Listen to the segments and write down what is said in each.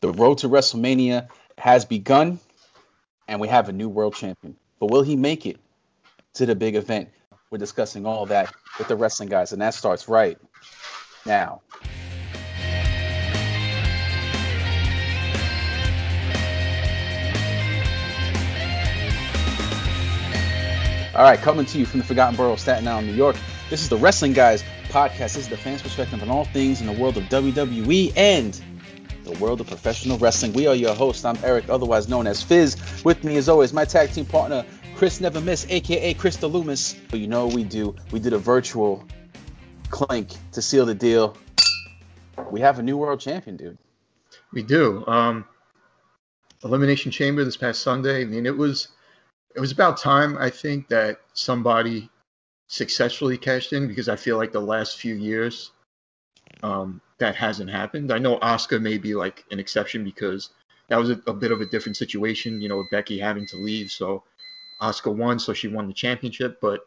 The road to WrestleMania has begun, and we have a new world champion. But will he make it to the big event? We're discussing all that with the wrestling guys, and that starts right now. All right, coming to you from the Forgotten Borough of Staten Island, New York. This is the Wrestling Guys podcast. This is the fans' perspective on all things in the world of WWE and the world of professional wrestling. We are your hosts. I'm Eric, otherwise known as Fizz. With me, as always, my tag team partner, Chris Never Miss, a.k.a. Chris the Loomis. But you know what we do. We did a virtual clink to seal the deal. We have a new world champion, dude. We do. Elimination Chamber this past Sunday. I mean, it was about time, I think, that somebody successfully cashed in, because I feel like the last few years that hasn't happened. I know Asuka may be like an exception because that was a bit of a different situation, you know, with Becky having to leave. So Asuka won, so she won the championship. But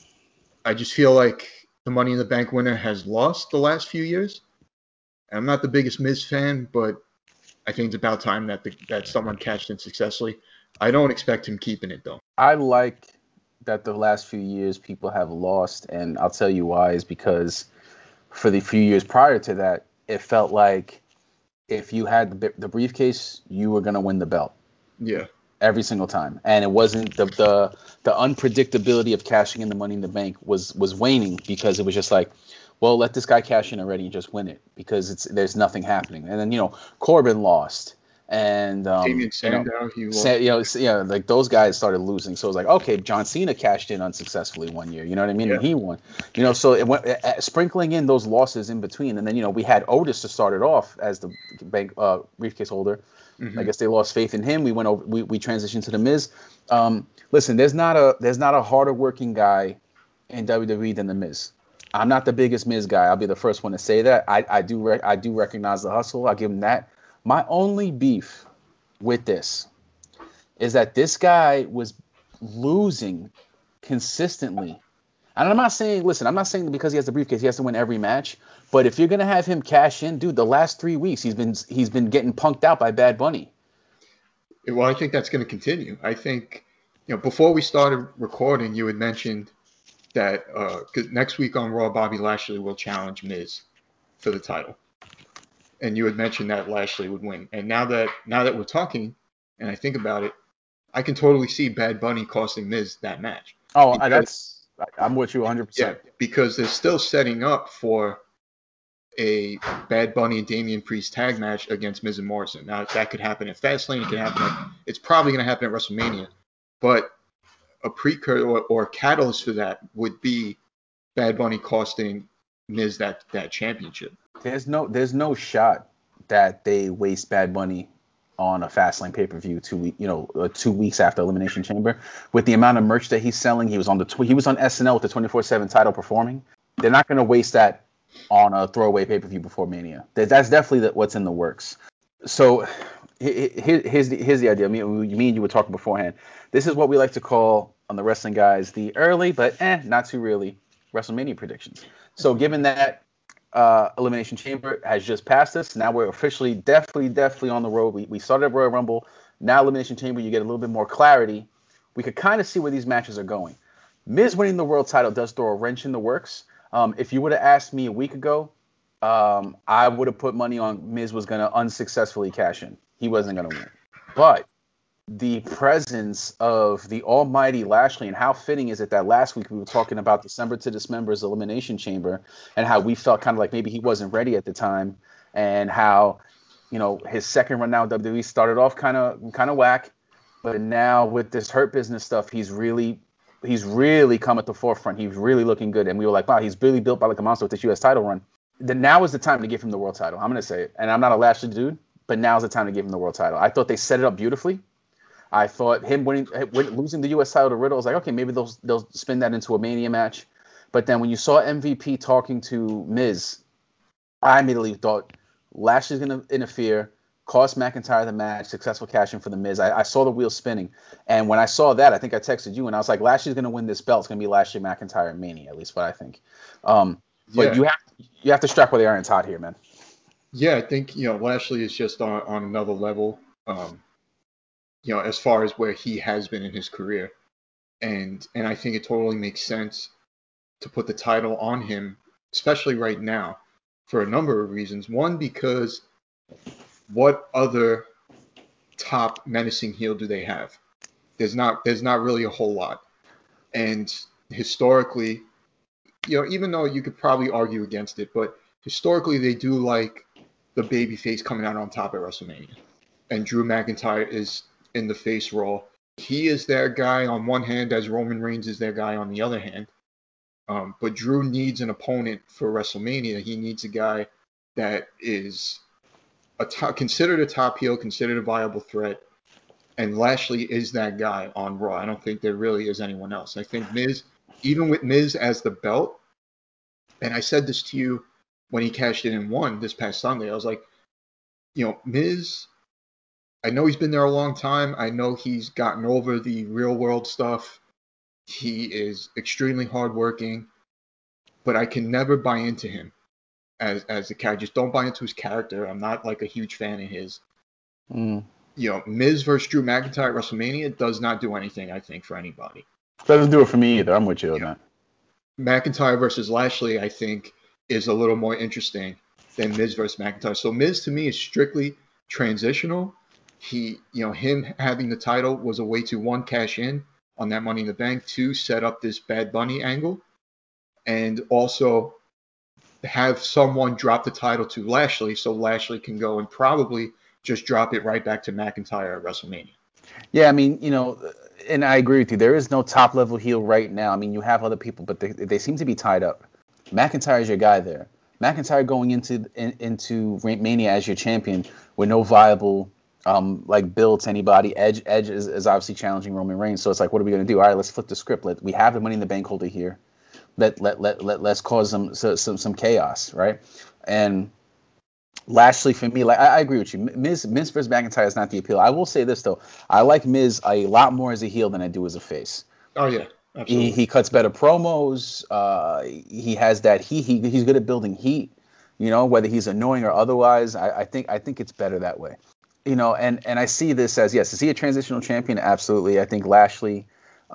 I just feel like the Money in the Bank winner has lost the last few years. And I'm not the biggest Miz fan, but I think it's about time that someone cashed in successfully. I don't expect him keeping it, though. I like that the last few years people have lost, and I'll tell you why, is because for the few years prior to that, it felt like if you had the briefcase, you were going to win the belt. Yeah. Every single time. And it wasn't the unpredictability of cashing in the Money in the Bank was waning, because it was just like, well, let this guy cash in already and just win it, because there's nothing happening. And then, you know, Corbin lost. And Damien Sandow, like those guys started losing. So it was like, okay, John Cena cashed in unsuccessfully one year. You know what I mean? Yeah. And he won. You know, so it went sprinkling in those losses in between. And then, you know, we had Otis to start it off as the bank briefcase holder. Mm-hmm. I guess they lost faith in him. We went over. We transitioned to the Miz. Listen, there's not a harder working guy in WWE than the Miz. I'm not the biggest Miz guy. I'll be the first one to say that. I do recognize the hustle. I'll give him that. My only beef with this is that this guy was losing consistently. And I'm not saying because he has the briefcase, he has to win every match. But if you're going to have him cash in, dude, the last 3 weeks, he's been getting punked out by Bad Bunny. Well, I think that's going to continue. I think, you know, before we started recording, you had mentioned that 'cause next week on Raw, Bobby Lashley will challenge Miz for the title. And you had mentioned that Lashley would win. And now that we're talking, and I think about it, I can totally see Bad Bunny costing Miz that match. Oh, I'm with you 100%. Yeah, because they're still setting up for a Bad Bunny and Damian Priest tag match against Miz and Morrison. Now, that could happen at Fastlane. It could happen. It's probably going to happen at WrestleMania. But a precursor or a catalyst for that would be Bad Bunny costing Miz that championship. There's no shot that they waste Bad Bunny on a Fastlane pay-per-view 2 weeks after Elimination Chamber. With the amount of merch that he's selling, he was on SNL with the 24/7 title performing. They're not going to waste that on a throwaway pay-per-view before Mania. That's definitely what's in the works. So here's the idea. Me and you were talking beforehand. This is what we like to call on the Wrestling Guys the early but not too early WrestleMania predictions. So given that Elimination Chamber has just passed us, now we're officially definitely on the road. We started at Royal Rumble. Now Elimination Chamber, you get a little bit more clarity. We could kind of see where these matches are going. Miz winning the world title does throw a wrench in the works. If you would have asked me a week ago, I would have put money on Miz was going to unsuccessfully cash in. He wasn't going to win. But the presence of the almighty Lashley, and how fitting is it that last week we were talking about December to Dismember's Elimination Chamber, and how we felt kind of like maybe he wasn't ready at the time, and how, you know, his second run now WWE started off kind of whack, but now with this Hurt Business stuff, he's really come at the forefront. He's really looking good, and we were like, wow, he's really built by like a monster with this U.S. title run. Then now is the time to give him the world title. I'm going to say it, and I'm not a Lashley dude, but now's the time to give him the world title. I thought they set it up beautifully. I thought him losing the U.S. title to Riddle, I was like, okay, maybe they'll spin that into a Mania match. But then when you saw MVP talking to Miz, I immediately thought Lashley's going to interfere, cost McIntyre the match, successful cash in for the Miz. I saw the wheel spinning. And when I saw that, I think I texted you, and I was like, Lashley's going to win this belt. It's going to be Lashley McIntyre at Mania, at least what I think. But you have to strike while the iron's hot here, man. Yeah, I think Lashley is just on another level. As far as where he has been in his career, and I think it totally makes sense to put the title on him, especially right now, for a number of reasons. One, because what other top menacing heel do they have? There's not really a whole lot. And historically, even though you could probably argue against it, but historically they do like the babyface coming out on top at WrestleMania. And Drew McIntyre is in the face role. He is their guy on one hand, as Roman Reigns is their guy on the other hand. But Drew needs an opponent for WrestleMania. He needs a guy that is considered a top heel, considered a viable threat. And Lashley is that guy on Raw. I don't think there really is anyone else. I think Miz, even with Miz as the belt, and I said this to you when he cashed in and won this past Sunday, I was like, Miz, I know he's been there a long time. I know he's gotten over the real world stuff. He is extremely hardworking, but I can never buy into him as a character. Just don't buy into his character. I'm not like a huge fan of his. Miz versus Drew McIntyre at WrestleMania does not do anything, I think, for anybody. Doesn't do it for me either. I'm with you on that. McIntyre versus Lashley, I think, is a little more interesting than Miz versus McIntyre. So Miz to me is strictly transitional. Him having the title was a way to, one, cash in on that Money in the Bank, two, set up this Bad Bunny angle, and also have someone drop the title to Lashley so Lashley can go and probably just drop it right back to McIntyre at WrestleMania. Yeah, I mean, and I agree with you. There is no top level heel right now. I mean, you have other people, but they seem to be tied up. McIntyre is your guy there. McIntyre going into Mania as your champion with no viable build to anybody. Edge is obviously challenging Roman Reigns, so it's like, what are we gonna do? All right, let's flip the script. We have the Money in the Bank holder here. Let's cause some chaos, right? And Lashley, for me, like I agree with you. Miz versus McIntyre is not the appeal. I will say this though, I like Miz a lot more as a heel than I do as a face. Oh yeah, absolutely. He cuts better promos. He has that he's good at building heat. Whether he's annoying or otherwise, I think it's better that way. And I see this as, yes, is he a transitional champion? Absolutely. I think Lashley,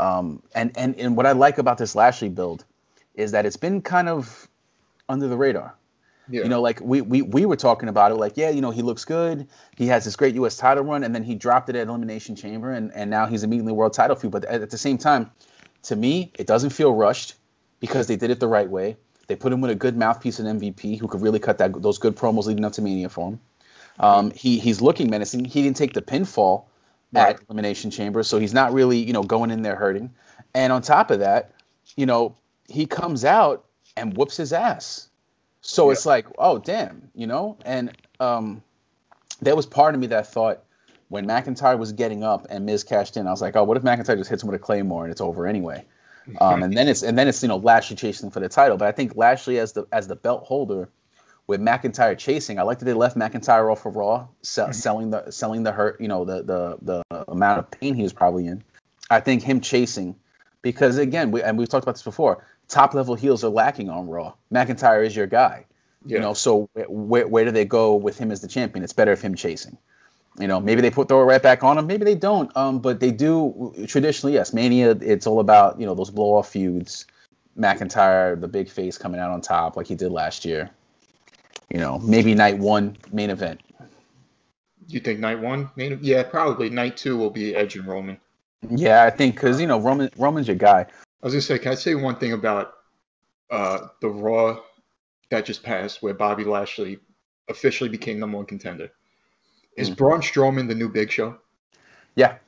and what I like about this Lashley build is that it's been kind of under the radar. Yeah. Like we were talking about it, like, yeah, he looks good. He has this great U.S. title run, and then he dropped it at Elimination Chamber, and now he's immediately world title feud. But at the same time, to me, it doesn't feel rushed because they did it the right way. They put him with a good mouthpiece and MVP who could really cut those good promos leading up to Mania for him. He's looking menacing. He didn't take the pinfall at Elimination Chamber, so he's not really, going in there hurting. And on top of that, he comes out and whoops his ass. So it's like, oh, damn, And there was part of me that thought when McIntyre was getting up and Miz cashed in, I was like, oh, what if McIntyre just hits him with a Claymore and it's over anyway? And then it's Lashley chasing for the title. But I think Lashley as the belt holder with McIntyre chasing, I like that they left McIntyre off of Raw, selling the hurt, the amount of pain he was probably in. I think him chasing, because again, we've talked about this before, top level heels are lacking on Raw. McIntyre is your guy. So where do they go with him as the champion? It's better if him chasing. Maybe they throw it right back on him. Maybe they don't. But they do traditionally. Yes, Mania. It's all about those blow off feuds. McIntyre, the big face, coming out on top like he did last year. Maybe night one main event. You think night one main? Yeah, probably night two will be Edge and Roman. Yeah, I think because Roman's your guy. I was gonna say, can I say one thing about the Raw that just passed, where Bobby Lashley officially became number one contender? Is Braun Strowman the new Big Show? Yeah.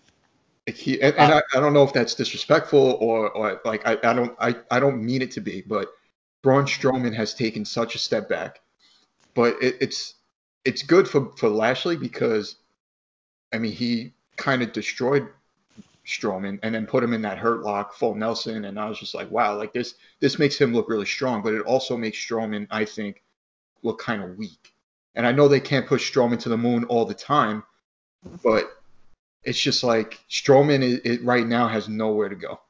I don't know if that's disrespectful or like I don't mean it to be, but Braun Strowman has taken such a step back. But it's good for Lashley because, I mean, he kind of destroyed Strowman and then put him in that hurt lock, full Nelson, and I was just like, wow, like this makes him look really strong, but it also makes Strowman, I think, look kind of weak. And I know they can't push Strowman to the moon all the time, but it's just like Strowman right now has nowhere to go.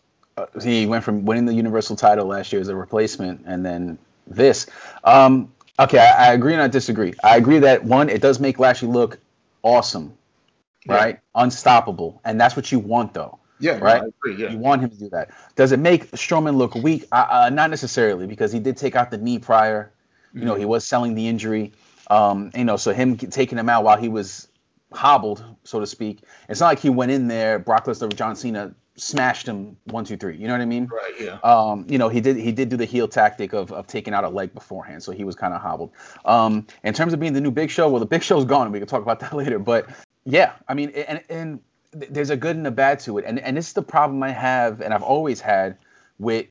He went from winning the Universal title last year as a replacement, and then this. Okay, I agree and I disagree. I agree that one, it does make Lashley look awesome, Yeah. right? Unstoppable, and that's what you want, though, Yeah. No, right? I agree. Yeah. You want him to do that. Does it make Strowman look weak? Not necessarily, because he did take out the knee prior. You know, Hmm. he was selling the injury. So him taking him out while he was hobbled, so to speak. It's not like he went in there, Brock Lesnar, John Cena smashed him 1, 2, 3. You know what I mean? Right. Yeah. He did do the heel tactic of taking out a leg beforehand, so he was kind of hobbled. In terms of being the new Big Show, well, the Big Show's gone, and we can talk about that later. But yeah, I mean, and there's a good and a bad to it, and this is the problem I have, and I've always had with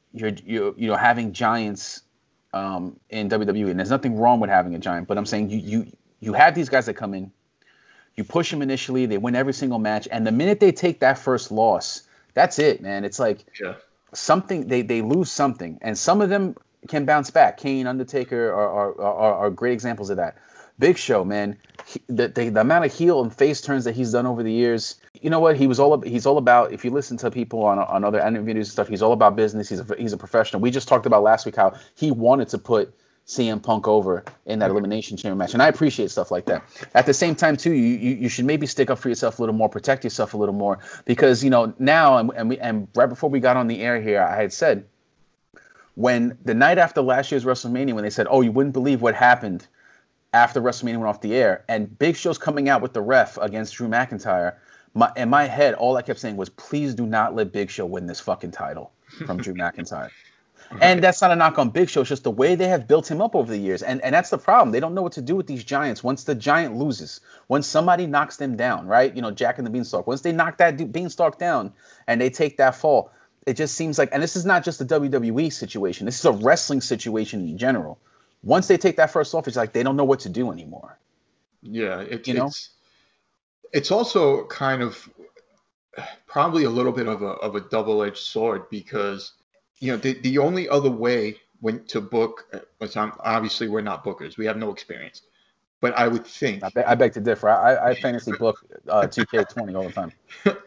having giants in WWE, and there's nothing wrong with having a giant, but I'm saying you have these guys that come in, you push them initially, they win every single match, and the minute they take that first loss, that's it, man. It's like Yeah. something they lose something, and some of them can bounce back. Kane, Undertaker are great examples of that. Big Show, man, the amount of heel and face turns that he's done over the years. You know what? He's all about. If you listen to people on other interviews and stuff, he's all about business. He's a professional. We just talked about last week how he wanted to put CM Punk over in that Elimination Chamber match, and I appreciate stuff like that. At the same time, too, you should maybe stick up for yourself a little more, protect yourself a little more, because now and right before we got on the air here, I had said when the night after last year's WrestleMania, when they said, "Oh, you wouldn't believe what happened after WrestleMania went off the air," and Big Show's coming out with the ref against Drew McIntyre, in my head, all I kept saying was, "Please do not let Big Show win this fucking title from Drew McIntyre." And Right. that's not a knock on Big Show. It's just the way they have built him up over the years. And that's the problem. They don't know what to do with these giants. Once the giant loses, once somebody knocks them down, right? Jack and the Beanstalk. Once they knock that Beanstalk down and they take that fall, it just seems like, and this is not just a WWE situation. This is a wrestling situation in general. Once they take that first off, it's like they don't know what to do anymore. Yeah. It's You know? it's it's also kind of probably a little bit of a double-edged sword because the only other way when to book, which obviously we're not bookers, we have no experience, but I would think I beg to differ. I fantasy book 2K20 all the time.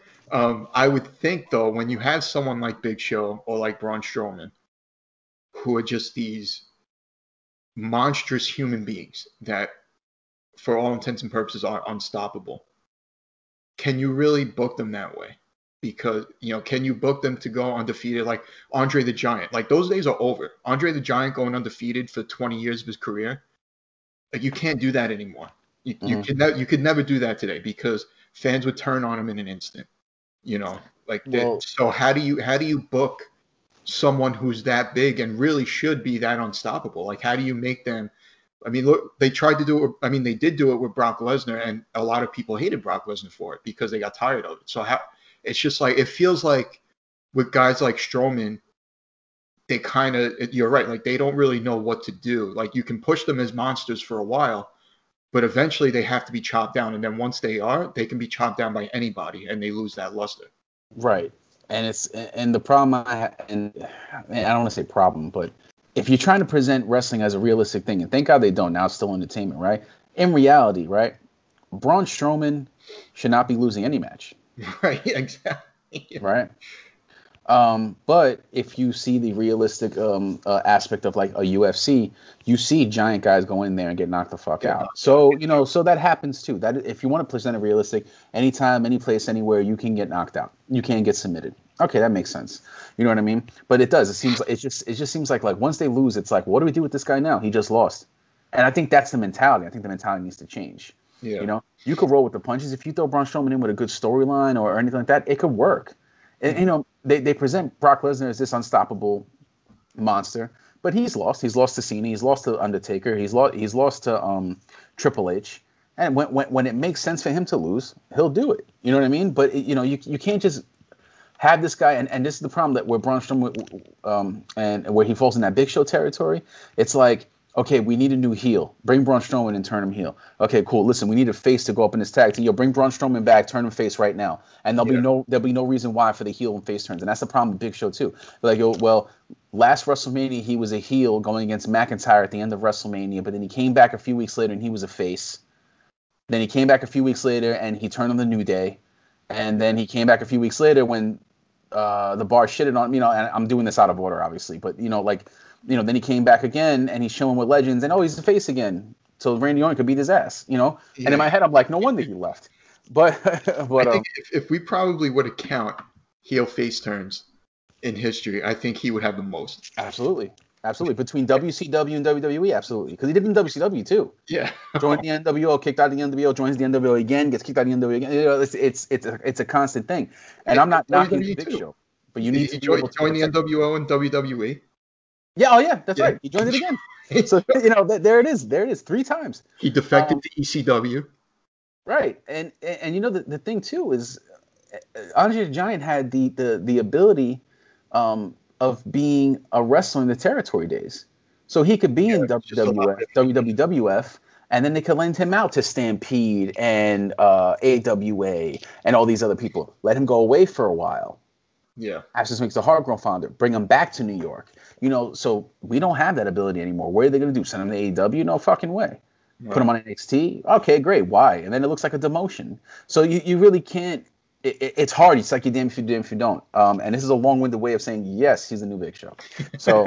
I would think though when you have someone like Big Show or like Braun Strowman who are just these monstrous human beings that for all intents and purposes are unstoppable, can you really book them that way? Because can you book them to go undefeated like Andre the Giant? Like those days are over. Andre the Giant going undefeated for 20 years of his career, like you can't do that anymore. Hmm. You could never do that today because fans would turn on him in an instant. Like that. Well, So how do you book someone who's that big and really should be that unstoppable? Like how do you make them? I mean, look, they tried to do it. I mean, they did do it with Brock Lesnar, and a lot of people hated Brock Lesnar for it because they got tired of it. So it's just like it feels like with guys like Strowman, they kind of you're right, like they don't really know what to do. Like you can push them as monsters for a while, but eventually they have to be chopped down, and then once they can be chopped down by anybody, and they lose that luster. right. And the problem and I don't want to say problem, but if you're trying to present wrestling as a realistic thing, and thank God they don't, now it's still entertainment, right? In reality, right? Braun Strowman should not be losing any match, Right? Exactly. right? But if you see the realistic aspect of like a UFC, you see giant guys go in there and get knocked the fuck Get out. knocked out. So so that happens too. That if you want to present it realistic, anytime, any place, anywhere, you can get knocked out. You can get submitted. Okay, that makes sense. You know what I mean? But it does. It seems like it just seems like once they lose, it's like, what do we do with this guy now? He just lost. And I think that's the mentality. I think the mentality needs to change. Yeah. You could roll with the punches. If you throw Braun Strowman in with a good storyline or anything like that, it could work. And, they present Brock Lesnar as this unstoppable monster, but he's lost. He's lost to Cena. He's lost to Undertaker. He's lost to Triple H. And when it makes sense for him to lose, he'll do it. You know what I mean? But you can't just have this guy, and this is the problem that where Braun Strowman and where he falls in that Big Show territory. It's like, okay, we need a new heel. Bring Braun Strowman and turn him heel. Okay, cool. Listen, we need a face to go up in this tag team. Yo, bring Braun Strowman back, turn him face right now, and Yeah. there'll be no reason why for the heel and face turns, and that's the problem with Big Show too. Like, well, last WrestleMania he was a heel going against McIntyre at the end of WrestleMania, but then he came back a few weeks later and he was a face. Then he came back a few weeks later and he turned on the New Day, and then he came back a few weeks later when the Bar shitted on, and I'm doing this out of order, obviously, but like then he came back again and he's showing with Legends, and he's the face again. So Randy Orton could beat his ass, Yeah. And in my head, I'm like, no wonder he left. But I think if we probably were to count heel face turns in history, I think he would have the most. Absolutely. Between WCW and WWE, absolutely. Because he did in WCW too. Yeah. Joined the NWO, kicked out of the NWO, joins the NWO again, gets kicked out of the NWO again. It's a constant thing. And I'm not knocking the Big Show, but you need to be able to join the NWO and WWE. Yeah, that's right. He joined it again. So there it is. 3 times. He defected to ECW. Right, and the thing too is Andre the Giant had the ability of being a wrestler in the territory days, so he could be in WWF, and then they could lend him out to Stampede and AWA and all these other people. Let him go away for a while. Yeah. Access makes the Hardcore founder. Bring him back to New York. So we don't have that ability anymore. What are they going to do? Send him to AEW? No fucking way. Right. Put him on NXT? Okay, great. Why? And then it looks like a demotion. So you really can't. It's hard. It's like you're damned if you do, if you don't. And this is a long-winded way of saying, yes, he's the new Big Show. So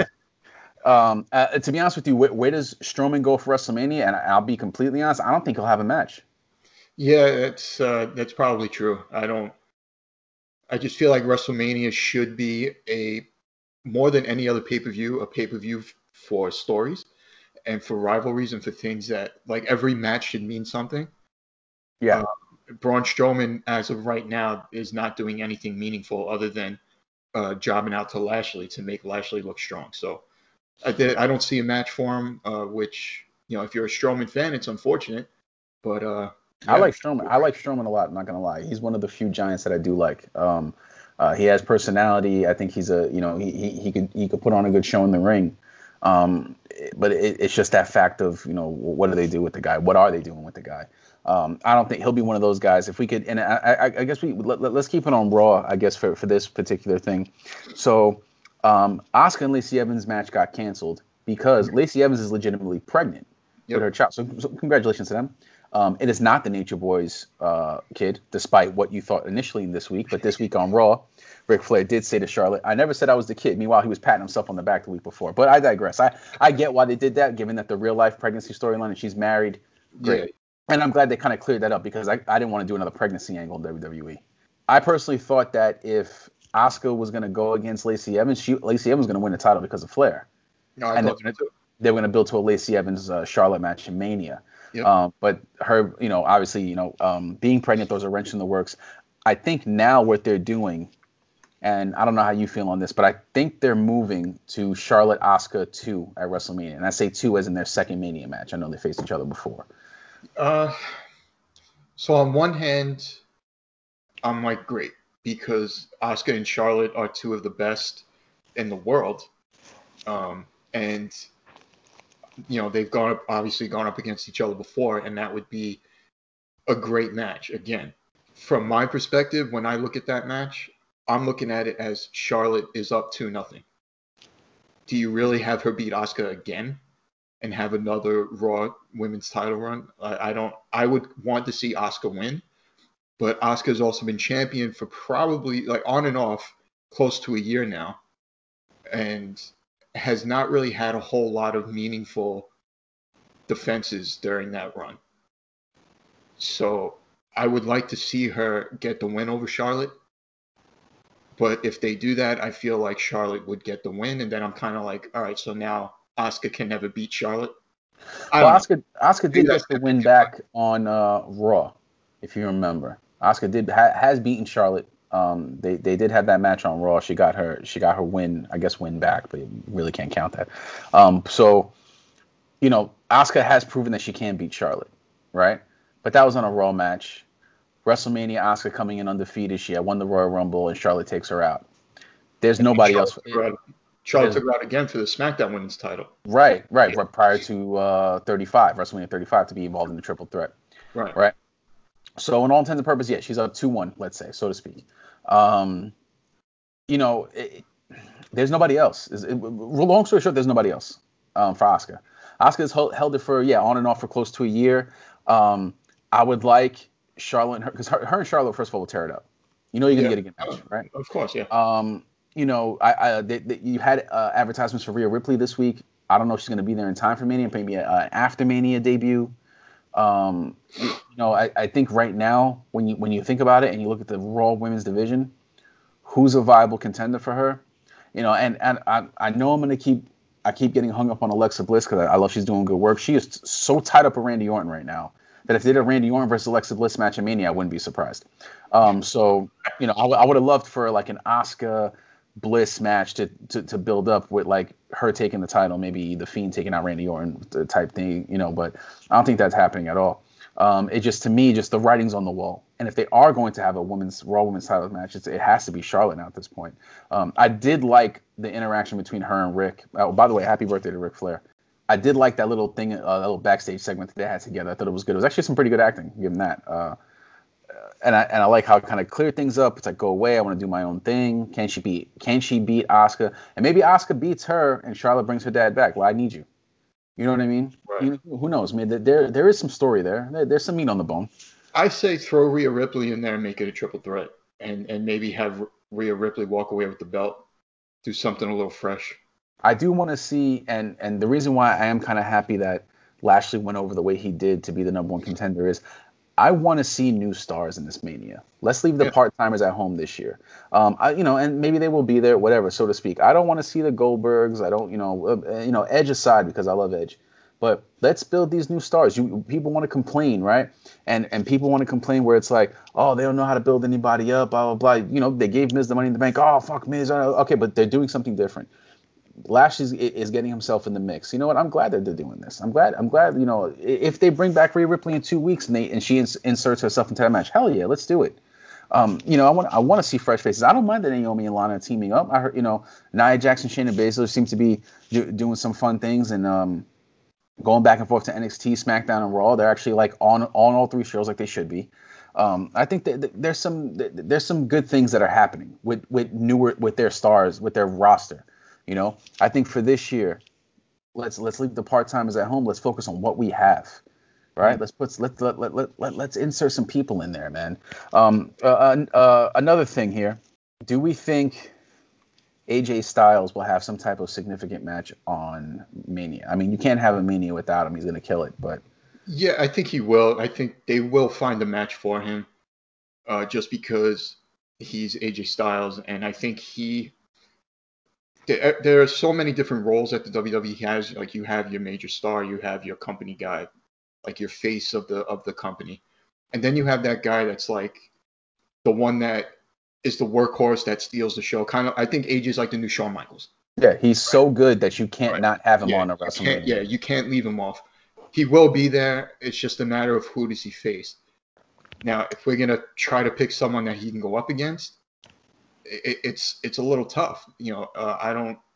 to be honest with you, where does Strowman go for WrestleMania? And I'll be completely honest, I don't think he'll have a match. Yeah, that's probably true. I just feel like WrestleMania should be more than any other pay-per-view, a pay-per-view for stories and for rivalries and for things that, like, every match should mean something. Yeah. Braun Strowman, as of right now, is not doing anything meaningful other than jobbing out to Lashley to make Lashley look strong. So I don't see a match for him, which, if you're a Strowman fan, it's unfortunate. But I like Strowman. I like Strowman a lot. I'm not gonna lie. He's one of the few Giants that I do like. He has personality. I think he's he could put on a good show in the ring. But it's just that fact of what do they do with the guy? What are they doing with the guy? I don't think he'll be one of those guys. If we could, and I guess let's keep it on Raw. I guess for this particular thing. So Asuka and Lacey Evans' match got canceled because Lacey Evans is legitimately pregnant with her child. So congratulations to them. It is not the Nature Boys kid, despite what you thought initially in this week. But this week on Raw, Ric Flair did say to Charlotte, "I never said I was the kid." Meanwhile, he was patting himself on the back the week before. But I digress. I get why they did that, given that the real life pregnancy storyline and she's married. Great. Yeah. And I'm glad they kind of cleared that up because I didn't want to do another pregnancy angle in WWE. I personally thought that if Asuka was going to go against Lacey Evans, Lacey Evans was going to win the title because of Flair. No, I thought so too. They were going to build to a Lacey Evans Charlotte match in Mania. Yep. But her, obviously, being pregnant throws a wrench in the works. I think now what they're doing, and I don't know how you feel on this, but I think they're moving to Charlotte Asuka 2 at WrestleMania. And I say 2 as in their second Mania match. I know they faced each other before. So on one hand, I'm like, great, because Asuka and Charlotte are 2 of the best in the world. And they've obviously gone up against each other before, and that would be a great match. Again, from my perspective, when I look at that match, I'm looking at it as Charlotte is up 2-0. Do you really have her beat Asuka again and have another Raw women's title run? I would want to see Asuka win, but Asuka's also been champion for probably, like, on and off, close to a year now, and has not really had a whole lot of meaningful defenses during that run. So I would like to see her get the win over Charlotte. But if they do that, I feel like Charlotte would get the win. And then I'm kind of like, all right, so now Asuka can never beat Charlotte. Asuka did get the win back on Raw, if you remember. Asuka has beaten Charlotte. They did have that match on Raw. She got her win, I guess, win back, but you really can't count that. So Asuka has proven that she can beat Charlotte, right? But that was on a Raw match. WrestleMania, Asuka coming in undefeated. She had won the Royal Rumble, and Charlotte takes her out. There's nobody else. Charlotte took her out again for the SmackDown Women's title. Right. Prior to 35, WrestleMania 35, to be involved in the triple threat. Right. So, in all intents and purposes, yeah, she's up 2-1, let's say, so to speak. There's nobody else. Long story short, there's nobody else for Asuka. Asuka's held it for, on and off for close to a year. I would like Charlotte and her, because her and Charlotte, first of all, will tear it up. You're going to get a good match, right? Of course, yeah. you know, you had advertisements for Rhea Ripley this week. I don't know if she's going to be there in time for Mania, maybe an after Mania debut. I think right now, when you think about it and you look at the Raw Women's Division, who's a viable contender for her? You know, and I know I keep getting hung up on Alexa Bliss because I love she's doing good work. She is so tied up with Randy Orton right now that if they did a Randy Orton versus Alexa Bliss match in Mania, I wouldn't be surprised. So I would have loved for like an Asuka Bliss match to build up with like her taking the title, maybe the Fiend taking out Randy Orton type thing, but I don't think that's happening at all. It just, to me, just the writing's on the wall. And if they are going to have a Raw women's title match, it has to be Charlotte now at this point. I did like the interaction between her and Rick. Oh, by the way, happy birthday to Ric Flair. I did like that little thing, that little backstage segment that they had together. I thought it was good. It was actually some pretty good acting, given that. And I like how it kind of cleared things up. It's like, go away. I want to do my own thing. Can she beat Asuka? And maybe Asuka beats her and Charlotte brings her dad back. Well, I need you. You know what I mean? Right. Who knows? I mean, there is some story there. There's some meat on the bone. I say throw Rhea Ripley in there and make it a triple threat, and maybe have Rhea Ripley walk away with the belt, do something a little fresh. I do want to see, and the reason why I am kind of happy that Lashley went over the way he did to be the number one contender is I want to see new stars in this Mania. Let's leave the part-timers at home this year. And maybe they will be there, whatever, so to speak. I don't want to see the Goldbergs. I don't, Edge aside, because I love Edge. But let's build these new stars. People want to complain, right? And people want to complain where it's like, oh, they don't know how to build anybody up, blah, blah, blah. They gave Miz the Money in the Bank. Oh, fuck Miz. Okay, but they're doing something different. Lashley is getting himself in the mix. You know what? I'm glad that they're doing this. I'm glad. If they bring back Rhea Ripley in 2 weeks and she inserts herself into that match, hell yeah, let's do it. I want to see fresh faces. I don't mind that Naomi and Lana teaming up. I heard, Nia Jackson, Shayna Baszler seem to be doing some fun things and going back and forth to NXT, SmackDown, and Raw. They're actually like on all three shows like they should be. I think that there's some good things that are happening with their stars, with their roster. I think for this year, let's leave the part-timers at home. Let's focus on what we have, right? Let's insert some people in there, man. Another thing here, do we think AJ Styles will have some type of significant match on Mania? I mean, you can't have a Mania without him. He's going to kill it, but yeah, I think he will. I think they will find a match for him, just because he's AJ Styles, and I think there are so many different roles that the WWE has. Like, you have your major star, you have your company guy, like your face of the company, and then you have that guy that's like the one that is the workhorse that steals the show. Kind of, I think AJ is like the new Shawn Michaels. Yeah, he's so good that you can't not have him on a WrestleMania. You can't leave him off. He will be there. It's just a matter of who does he face. Now, if we're gonna try to pick someone that he can go up against, it's a little tough. I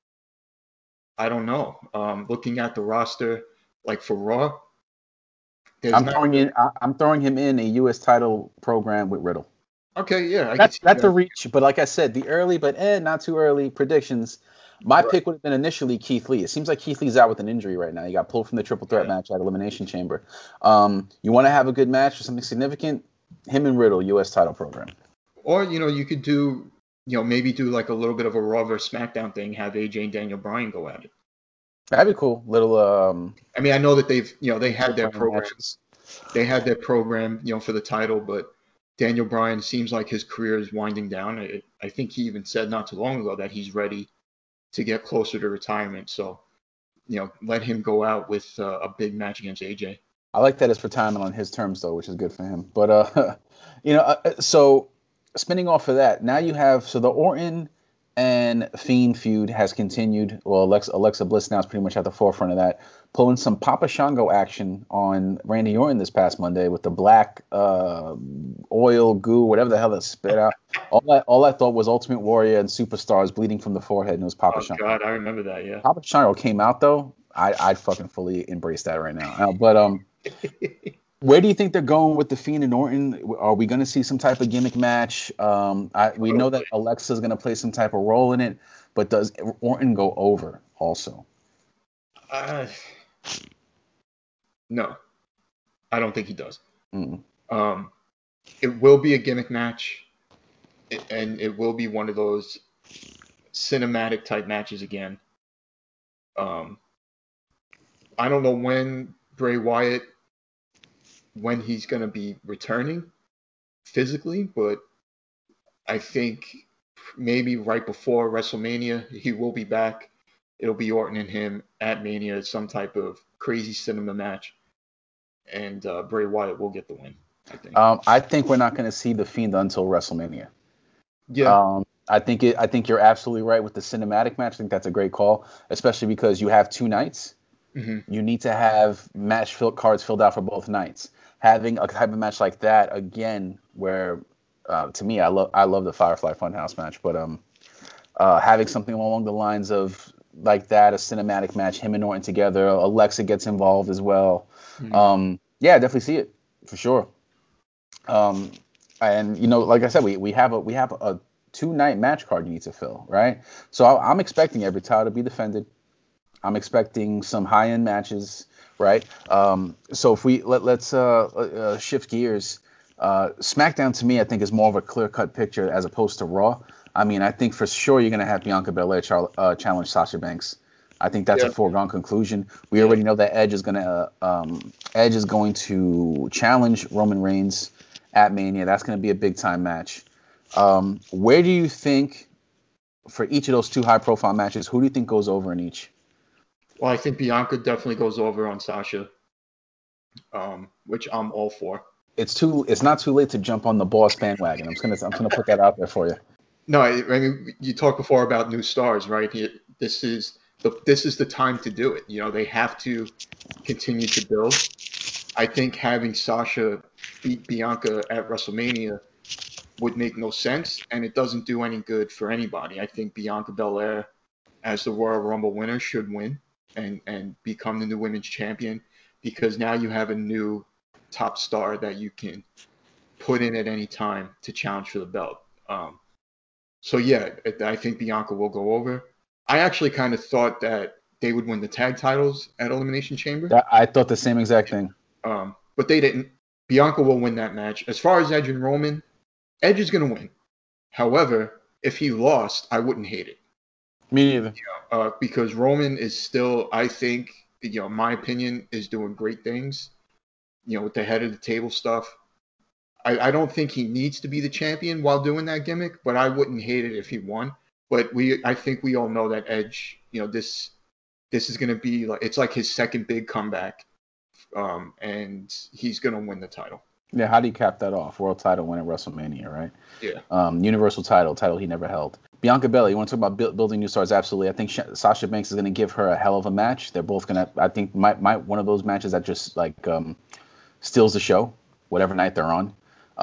don't know. Looking at the roster, like for Raw, I'm throwing him in a U.S. title program with Riddle. Okay, yeah, that's a reach, but like I said, the early but not too early predictions. My pick would have been initially Keith Lee. It seems like Keith Lee's out with an injury right now. He got pulled from the triple threat match at Elimination Chamber. You want to have a good match or something significant? Him and Riddle, U.S. title program. Or you could do maybe do like a little bit of a Raw versus SmackDown thing. Have AJ and Daniel Bryan go at it. That'd be cool. Little. I mean, I know that they had their programs. They had their program, for the title, but Daniel Bryan seems like his career is winding down. I think he even said not too long ago that he's ready to get closer to retirement. So, let him go out with a big match against AJ. I like that it's retirement on his terms, though, which is good for him. But, so spinning off of that, now you have, the Orton and Fiend feud has continued. Well, Alexa Bliss now is pretty much at the forefront of that, pulling some Papa Shango action on Randy Orton this past Monday with the black oil goo, whatever the hell that spit out. All I thought was Ultimate Warrior and Superstars bleeding from the forehead, and it was Papa Shango. Oh God, I remember that. Yeah. Papa Shango came out though. I'd fucking fully embrace that right now. But where do you think they're going with the Fiend and Orton? Are we going to see some type of gimmick match? We know that Alexa's going to play some type of role in it, but does Orton go over also? No, I don't think he does. Mm-hmm. It will be a gimmick match, and it will be one of those cinematic type matches again. I don't know when Bray Wyatt, when he's going to be returning physically, but I think maybe right before WrestleMania, he will be back. It'll be Orton and him at Mania, some type of crazy cinema match, and Bray Wyatt will get the win, I think. I think we're not going to see the Fiend until WrestleMania. Yeah. I think you're absolutely right with the cinematic match. I think that's a great call, especially because you have 2 nights. Mm-hmm. You need to have cards filled out for both nights. Having a type of match like that again, where to me, I love the Firefly Funhouse match, but having something along the lines of like that, a cinematic match, him and Orton together, Alexa gets involved as well. Mm-hmm. Yeah, I definitely see it for sure. And like I said, we have a 2-night match card you need to fill, right? So I'm expecting every title to be defended. I'm expecting some high-end matches, right? So if let's shift gears. SmackDown to me, I think, is more of a clear-cut picture as opposed to Raw. I mean, I think for sure you're gonna have Bianca Belair challenge Sasha Banks. I think that's a foregone conclusion. We already know that Edge is going to challenge Roman Reigns at Mania. That's going to be a big-time match. Where do you think, for each of those 2 high-profile matches, who do you think goes over in each? Well, I think Bianca definitely goes over on Sasha, which I'm all for. It's not too late to jump on the boss bandwagon. I'm gonna put that out there for you. No, I mean, you talked before about new stars, right? This is the time to do it. They have to continue to build. I think having Sasha beat Bianca at WrestleMania would make no sense, and it doesn't do any good for anybody. I think Bianca Belair, as the Royal Rumble winner, should win and become the new women's champion, because now you have a new top star that you can put in at any time to challenge for the belt. So yeah, I think Bianca will go over. I actually kind of thought that they would win the tag titles at Elimination Chamber. I thought the same exact thing. But they didn't. Bianca will win that match. As far as Edge and Roman, Edge is going to win. However, if he lost, I wouldn't hate it. Me neither. Because Roman is still, I think, my opinion, is doing great things. With the head of the table stuff. I don't think he needs to be the champion while doing that gimmick, but I wouldn't hate it if he won. But I think we all know that Edge, this is going to be it's like his second big comeback, and he's going to win the title. Yeah, how do you cap that off? World title win at WrestleMania, right? Yeah. Universal title he never held. Bianca Belair, you want to talk about building new stars? Absolutely. I think Sasha Banks is going to give her a hell of a match. They're both going to, I think, might one of those matches that just steals the show, whatever night they're on.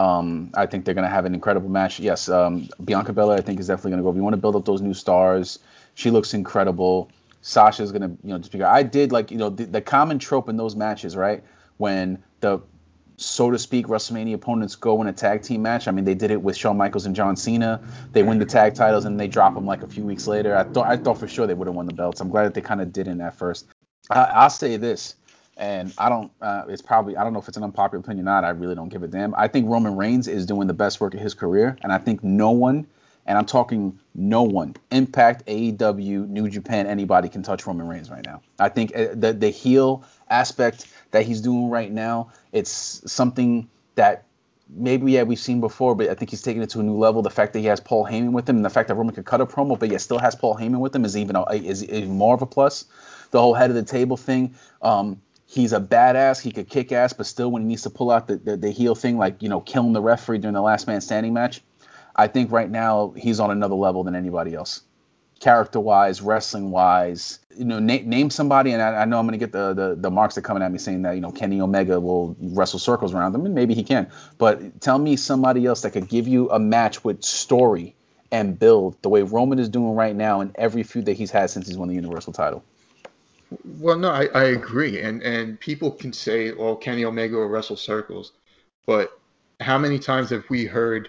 I think they're going to have an incredible match. Yes, Bianca Belair, I think, is definitely going to go. If you want to build up those new stars, she looks incredible. Sasha's going to, just because I did the common trope in those matches, right? When the, so to speak, WrestleMania opponents go in a tag team match. I mean, they did it with Shawn Michaels and John Cena. They win the tag titles and they drop them like a few weeks later. I thought for sure they would have won the belts. I'm glad that they kind of did in that first. I'll say this. And I don't know if it's an unpopular opinion or not. I really don't give a damn. I think Roman Reigns is doing the best work of his career. And I think no one, and I'm talking no one, Impact, AEW, New Japan, anybody can touch Roman Reigns right now. I think the heel aspect that he's doing right now, it's something that maybe we've seen before, but I think he's taking it to a new level. The fact that he has Paul Heyman with him, and the fact that Roman could cut a promo, but yet still has Paul Heyman with him is even more of a plus. The whole head of the table thing. He's a badass. He could kick ass, but still, when he needs to pull out the heel thing, killing the referee during the last man standing match, I think right now he's on another level than anybody else. Character-wise, wrestling-wise, name somebody, and I know I'm going to get the marks that are coming at me saying that, Kenny Omega will wrestle circles around them, and maybe he can. But tell me somebody else that could give you a match with story and build the way Roman is doing right now in every feud that he's had since he's won the Universal title. Well, no, I agree, and people can say, "Well, Kenny Omega will wrestle circles," but how many times have we heard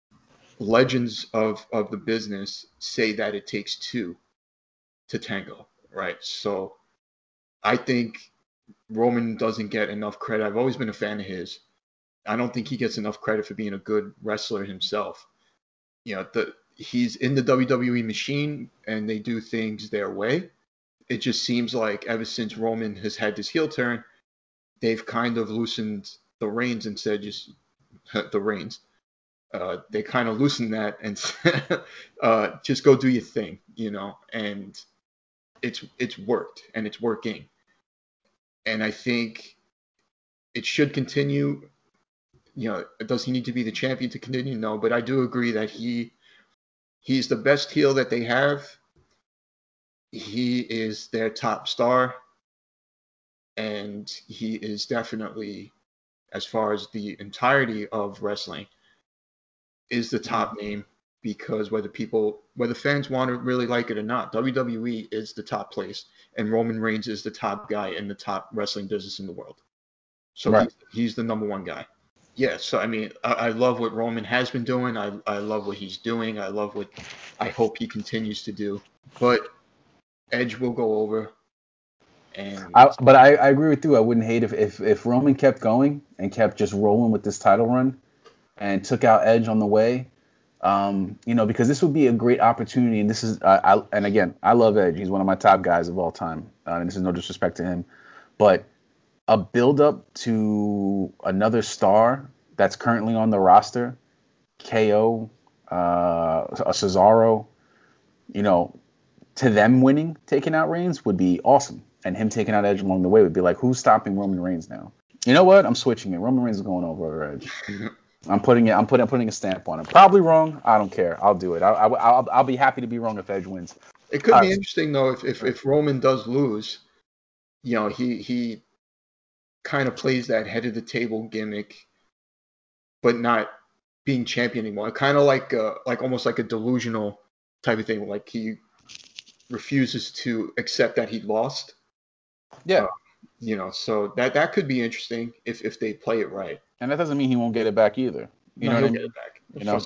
legends of the business say that it takes two to tango, right? So I think Roman doesn't get enough credit. I've always been a fan of his. I don't think he gets enough credit for being a good wrestler himself. he's in the WWE machine and they do things their way. It just seems like ever since Roman has had this heel turn, they've kind of loosened the reins and said just the reins. They kind of loosened that and just go do your thing, and it's worked and it's working. And I think it should continue. Does he need to be the champion to continue? No, but I do agree that he's the best heel that they have. He is their top star, and he is definitely, as far as the entirety of wrestling, is the top name, because whether fans want to really like it or not, WWE is the top place, and Roman Reigns is the top guy in the top wrestling business in the world. So Right. he's the number one guy. Yeah, so I mean, I love what Roman has been doing. I love what he's doing. I love what I hope he continues to do. But Edge will go over. But I agree with you. I wouldn't hate if Roman kept going and kept just rolling with this title run and took out Edge on the way. Because this would be a great opportunity. And this is, and again, I love Edge. He's one of my top guys of all time. And this is no disrespect to him. But a build-up to another star that's currently on the roster, KO, a Cesaro, to them winning, taking out Reigns would be awesome. And him taking out Edge along the way would be like, who's stopping Roman Reigns now? You know what? I'm switching it. Roman Reigns is going over Edge. I'm putting a stamp on it. Probably wrong. I don't care. I'll do it. I'll be happy to be wrong if Edge wins. It could be interesting though if Roman does lose. He kind of plays that head of the table gimmick, but not being champion anymore. Kind of like almost like a delusional type of thing. Like he refuses to accept that he lost. Yeah. So that could be interesting if they play it right. And that doesn't mean he won't get it back either. He'll get it back.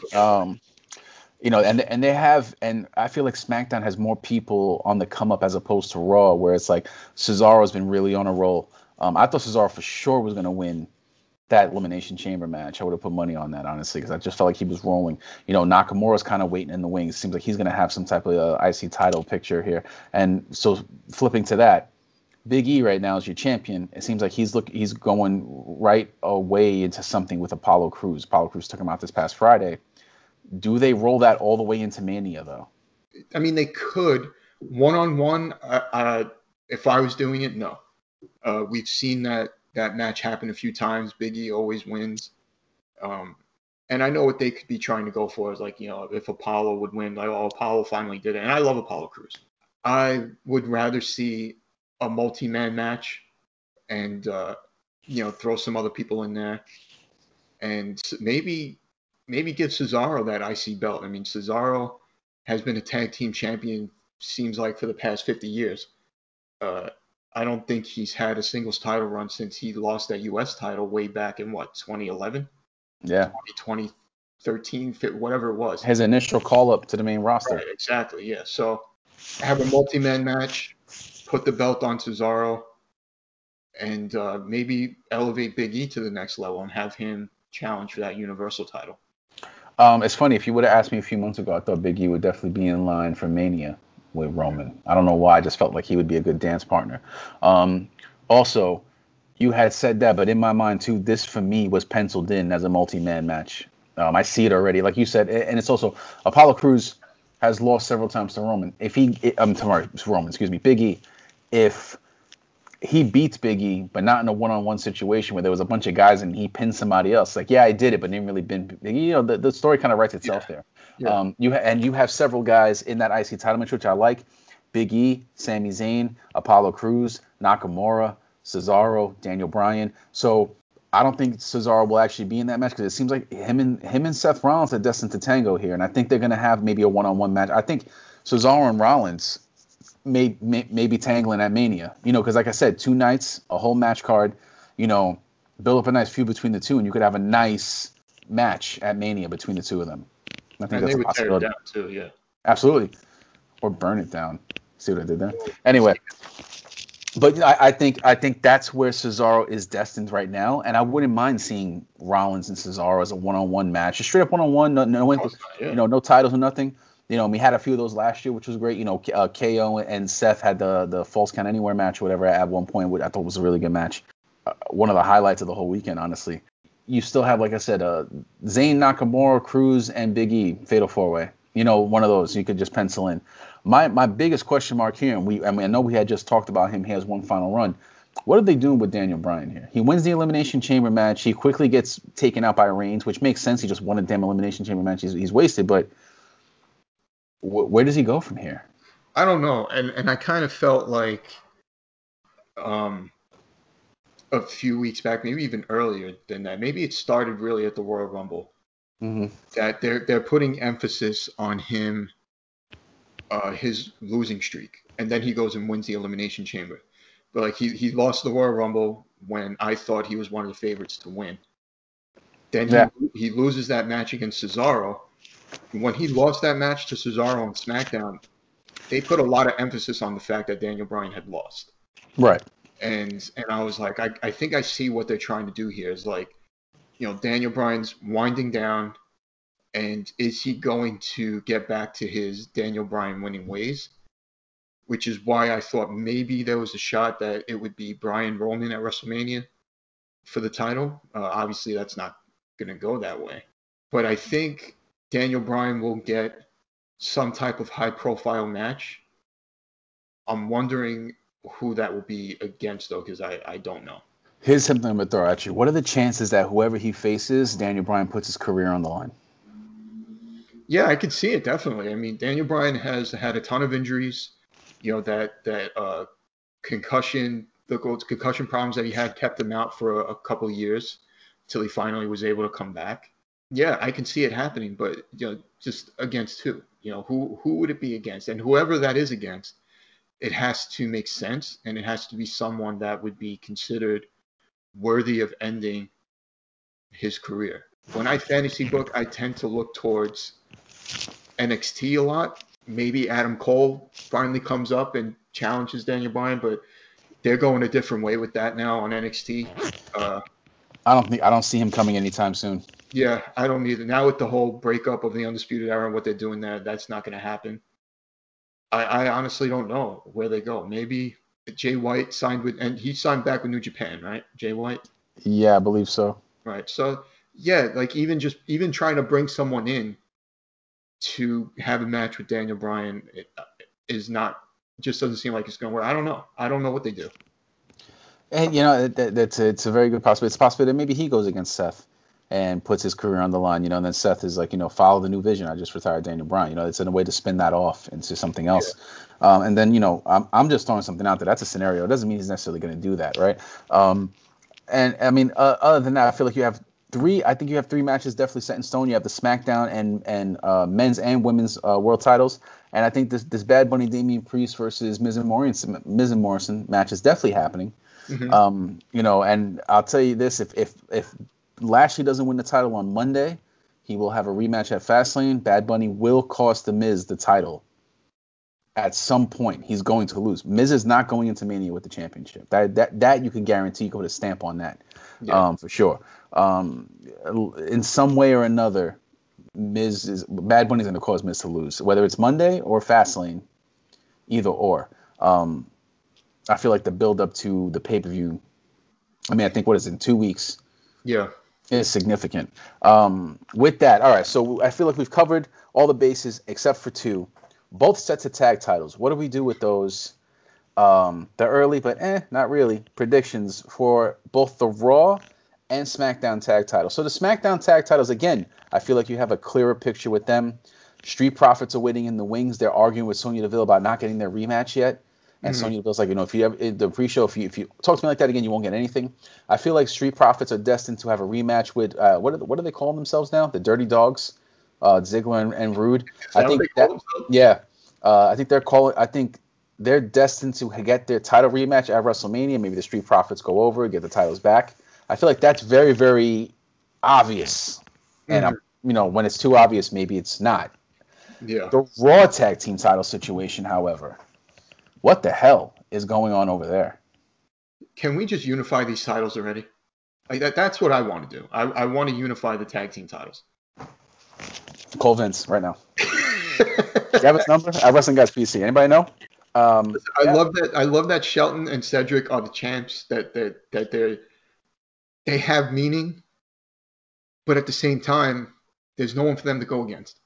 And they have, and I feel like SmackDown has more people on the come up as opposed to Raw, where it's like Cesaro's been really on a roll. I thought Cesaro for sure was going to win that Elimination Chamber match. I would have put money on that, honestly, because I just felt like he was rolling. Nakamura's kind of waiting in the wings. It seems like he's going to have some type of IC title picture here. And so flipping to that, Big E right now is your champion. It seems like he's going right away into something with Apollo Crews. Apollo Crews took him out this past Friday. Do they roll that all the way into Mania, though? I mean, they could. One-on-one, if I was doing it, no. We've seen that match happen a few times. Big E always wins. And I know what they could be trying to go for is like, if Apollo would win, like, oh, Apollo finally did it. And I love Apollo Crews. I would rather see a multi-man match and, throw some other people in there. And maybe give Cesaro that IC belt. I mean, Cesaro has been a tag team champion, seems like, for the past 50 years. I don't think he's had a singles title run since he lost that U.S. title way back in, 2011? Yeah. 2013, whatever it was. His initial call-up to the main roster. Right, exactly, yeah. So have a multi-man match, put the belt on Cesaro, and maybe elevate Big E to the next level and have him challenge for that Universal title. It's funny, if you would have asked me a few months ago, I thought Big E would definitely be in line for Mania with Roman. I don't know why. I just felt like he would be a good dance partner. Also, you had said that, but in my mind too, this for me was penciled in as a multi-man match. I see it already, like you said, and it's also Apollo Crews has lost several times to Roman. Big E. If he beats Big E, but not in a one-on-one situation where there was a bunch of guys and he pinned somebody else. Like, yeah, I did it, but didn't really pin Big E. The story kind of writes itself there. Yeah. You have several guys in that IC title match, which I like. Big E, Sami Zayn, Apollo Crews, Nakamura, Cesaro, Daniel Bryan. So I don't think Cesaro will actually be in that match because it seems like him and Seth Rollins are destined to tango here, and I think they're going to have maybe a one-on-one match. I think Cesaro and Rollins may be tangling at Mania, because like I said, 2 nights, a whole match card, build up a nice feud between the two, and you could have a nice match at Mania between the two of them. I think that's a possibility. Tear it down too, yeah. Absolutely. Or burn it down. See what I did there? Anyway, But I think that's where Cesaro is destined right now, and I wouldn't mind seeing Rollins and Cesaro as a one-on-one match, just straight up one-on-one, Yeah. no titles or nothing. We had a few of those last year, which was great. KO and Seth had the false count anywhere match, or whatever, at one point, which I thought was a really good match. One of the highlights of the whole weekend, honestly. You still have, like I said, Zayn, Nakamura, Cruz, and Big E, Fatal 4-Way. One of those you could just pencil in. My biggest question mark here, and I know we had just talked about him. He has one final run. What are they doing with Daniel Bryan here? He wins the Elimination Chamber match. He quickly gets taken out by Reigns, which makes sense. He just won a damn Elimination Chamber match. He's wasted, but where does he go from here? I don't know, and I kind of felt like a few weeks back, maybe even earlier than that. Maybe it started really at the Royal Rumble. Mm-hmm. That they're putting emphasis on him, his losing streak, and then he goes and wins the Elimination Chamber. But like he lost the Royal Rumble when I thought he was one of the favorites to win. Then he loses that match against Cesaro. When he lost that match to Cesaro on SmackDown, they put a lot of emphasis on the fact that Daniel Bryan had lost. Right. And I was like, I think I see what they're trying to do here. Is like, Daniel Bryan's winding down, and is he going to get back to his Daniel Bryan winning ways? Which is why I thought maybe there was a shot that it would be Braun Roman at WrestleMania for the title. Obviously, that's not going to go that way. But I think Daniel Bryan will get some type of high-profile match. I'm wondering who that will be against, though, because I don't know. Here's something I'm going to throw at you. What are the chances that whoever he faces, Daniel Bryan puts his career on the line? Yeah, I could see it, definitely. I mean, Daniel Bryan has had a ton of injuries. That concussion problems that he had kept him out for a couple of years till he finally was able to come back. Yeah, I can see it happening, but just against who? Who would it be against? And whoever that is against, it has to make sense, and it has to be someone that would be considered worthy of ending his career. When I fantasy book, I tend to look towards NXT a lot. Maybe Adam Cole finally comes up and challenges Daniel Bryan, but they're going a different way with that now on NXT. I don't see him coming anytime soon. Yeah, I don't either. Now with the whole breakup of the Undisputed Era and what they're doing there, that's not going to happen. I honestly don't know where they go. Maybe Jay White and he signed back with New Japan, right? Jay White? Yeah, I believe so. Right. So yeah, like even trying to bring someone in to have a match with Daniel Bryan just doesn't seem like it's going to work. I don't know what they do. And it's a very good possibility. It's possible that maybe he goes against Seth and puts his career on the line, and then Seth is like, follow the new vision. I just retired Daniel Bryan. It's in a way to spin that off into something else. Yeah. And then, I'm just throwing something out there. That's a scenario. It doesn't mean he's necessarily going to do that, right? And I mean, other than that, I feel like you have three matches definitely set in stone. You have the SmackDown and men's and women's world titles. And I think this Bad Bunny Damian Priest versus Miz and Morrison match is definitely happening. Mm-hmm. And I'll tell you this, if Lashley doesn't win the title on Monday, he will have a rematch at Fastlane. Bad Bunny will cost the Miz the title. At some point, he's going to lose. Miz is not going into Mania with the championship. That you can guarantee, go to stamp on that, for sure. In some way or another, Bad Bunny's going to cause Miz to lose, whether it's Monday or Fastlane, either or. I feel like the build up to the pay-per-view, I mean, I think, what is it, in 2 weeks? Yeah. Is significant. With that, all right, so I feel like we've covered all the bases except for two. Both sets of tag titles. What do we do with those? The early, but not really, predictions for both the Raw and SmackDown tag titles. So the SmackDown tag titles, again, I feel like you have a clearer picture with them. Street Profits are waiting in the wings. They're arguing with Sonya Deville about not getting their rematch yet. And Sonya Deville's like, if you have the pre-show, if you talk to me like that again, you won't get anything. I feel like Street Profits are destined to have a rematch with what do they call themselves now? The Dirty Dogs, Ziggler and Rude. I think I think they're destined to get their title rematch at WrestleMania. Maybe the Street Profits go over, get the titles back. I feel like that's very, very obvious. And when it's too obvious, maybe it's not. Yeah. The Raw tag team title situation, however. What the hell is going on over there? can we just unify these titles already? Like that's what I want to do. I want to unify the tag team titles. Call Vince right now. Do you have his number? At Wrestling Guys PC. Anybody know? I love that. I love that Shelton and Cedric are the champs. That they have meaning, but at the same time, there's no one for them to go against.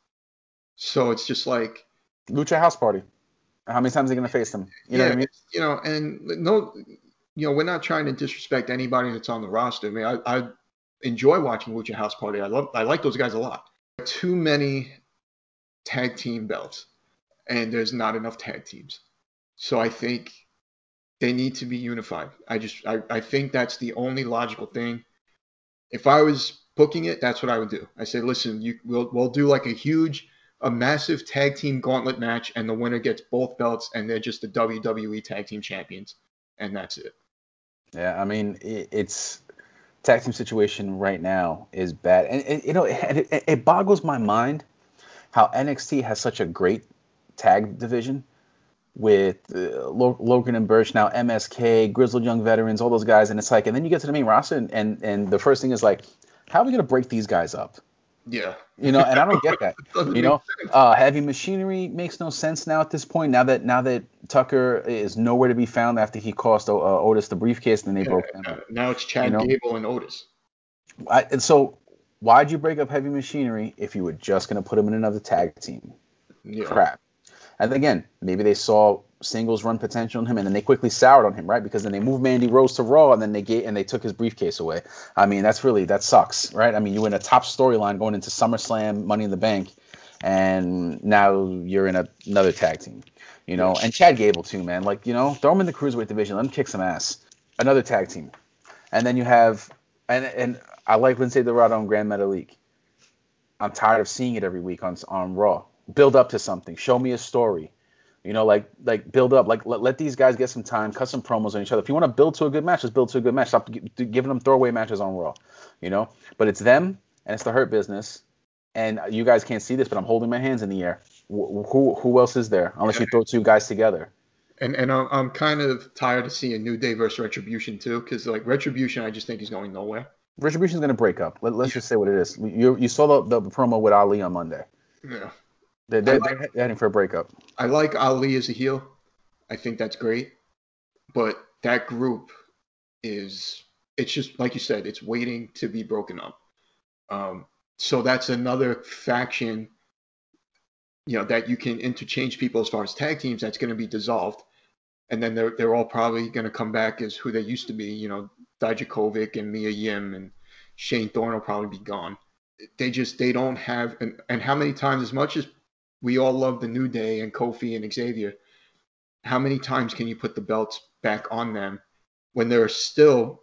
So it's just like Lucha House Party. How many times are they going to face them? You know what I mean? And no, we're not trying to disrespect anybody that's on the roster. I mean, I enjoy watching Lucha House Party. I like those guys a lot. Too many tag team belts, and there's not enough tag teams. So I think they need to be unified. I think that's the only logical thing. If I was booking it, that's what I would do. I say, listen, we'll do like a massive tag team gauntlet match, and the winner gets both belts, and they're just the WWE tag team champions, and that's it. Yeah, I mean, it's tag team situation right now is bad, and it boggles my mind how NXT has such a great tag division with Logan and Birch, now MSK, Grizzled Young Veterans, all those guys, and it's like, and then you get to the main roster, and the first thing is like, how are we gonna break these guys up? Yeah. And I don't get that. Heavy Machinery makes no sense now at this point. Now that Tucker is nowhere to be found after he cost Otis the briefcase, and then they broke them. Now it's Chad Gable and Otis. And so why'd you break up Heavy Machinery if you were just going to put them in another tag team? Yeah. Crap. And again, maybe they saw singles run potential in him, and then they quickly soured on him, right? Because then they moved Mandy Rose to Raw, and then they took his briefcase away. I mean, that sucks, right? I mean, you were in a top storyline going into SummerSlam, Money in the Bank, and now you're in another tag team, And Chad Gable too, man. Like, throw him in the cruiserweight division, let him kick some ass. Another tag team, and then you have, and I like Lindsay Dorado and Grand Metalik. I'm tired of seeing it every week on Raw. Build up to something. Show me a story. Like build up. Like let these guys get some time, cut some promos on each other. If you want to build to a good match, let's build to a good match. Stop giving them throwaway matches on Raw. But it's them and it's the Hurt Business. And you guys can't see this, but I'm holding my hands in the air. Who else is there? Unless you throw two guys together. And I'm kind of tired of seeing New Day versus Retribution too, because like Retribution, I just think he's going nowhere. Retribution's going to break up. Let's just say what it is. You saw the promo with Ali on Monday. Yeah. They're heading for a breakup. I like Ali as a heel. I think that's great. But that group it's just, like you said, it's waiting to be broken up. So that's another faction, that you can interchange people as far as tag teams that's going to be dissolved. And then they're all probably going to come back as who they used to be, Dijakovic and Mia Yim and Shane Thorne will probably be gone. They don't have, and how many times, as much as we all love the New Day and Kofi and Xavier, how many times can you put the belts back on them when there's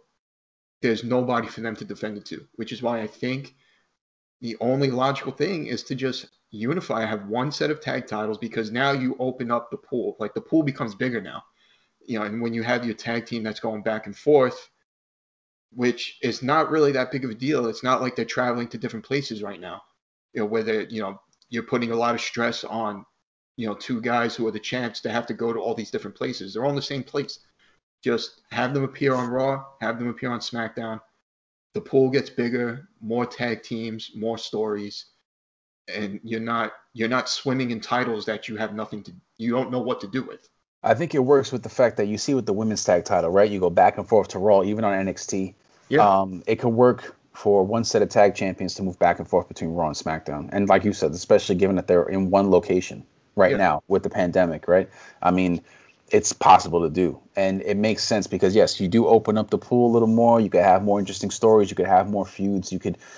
nobody for them to defend it to? Which is why I think the only logical thing is to just unify, have one set of tag titles, because now you open up the pool. Like the pool becomes bigger now. And when you have your tag team that's going back and forth, which is not really that big of a deal. It's not like they're traveling to different places right now, where you're putting a lot of stress on, two guys who are the champs to have to go to all these different places. They're all in the same place. Just have them appear on Raw, have them appear on SmackDown. The pool gets bigger, more tag teams, more stories, and you're not swimming in titles that you don't know what to do with. I think it works with the fact that you see with the women's tag title, right? You go back and forth to Raw, even on NXT. Yeah. It could work for one set of tag champions to move back and forth between Raw and SmackDown. And like you said, especially given that they're in one location right now with the pandemic, right? I mean, it's possible to do. And it makes sense because, yes, you do open up the pool a little more. You could have more interesting stories. You could have more feuds. You could,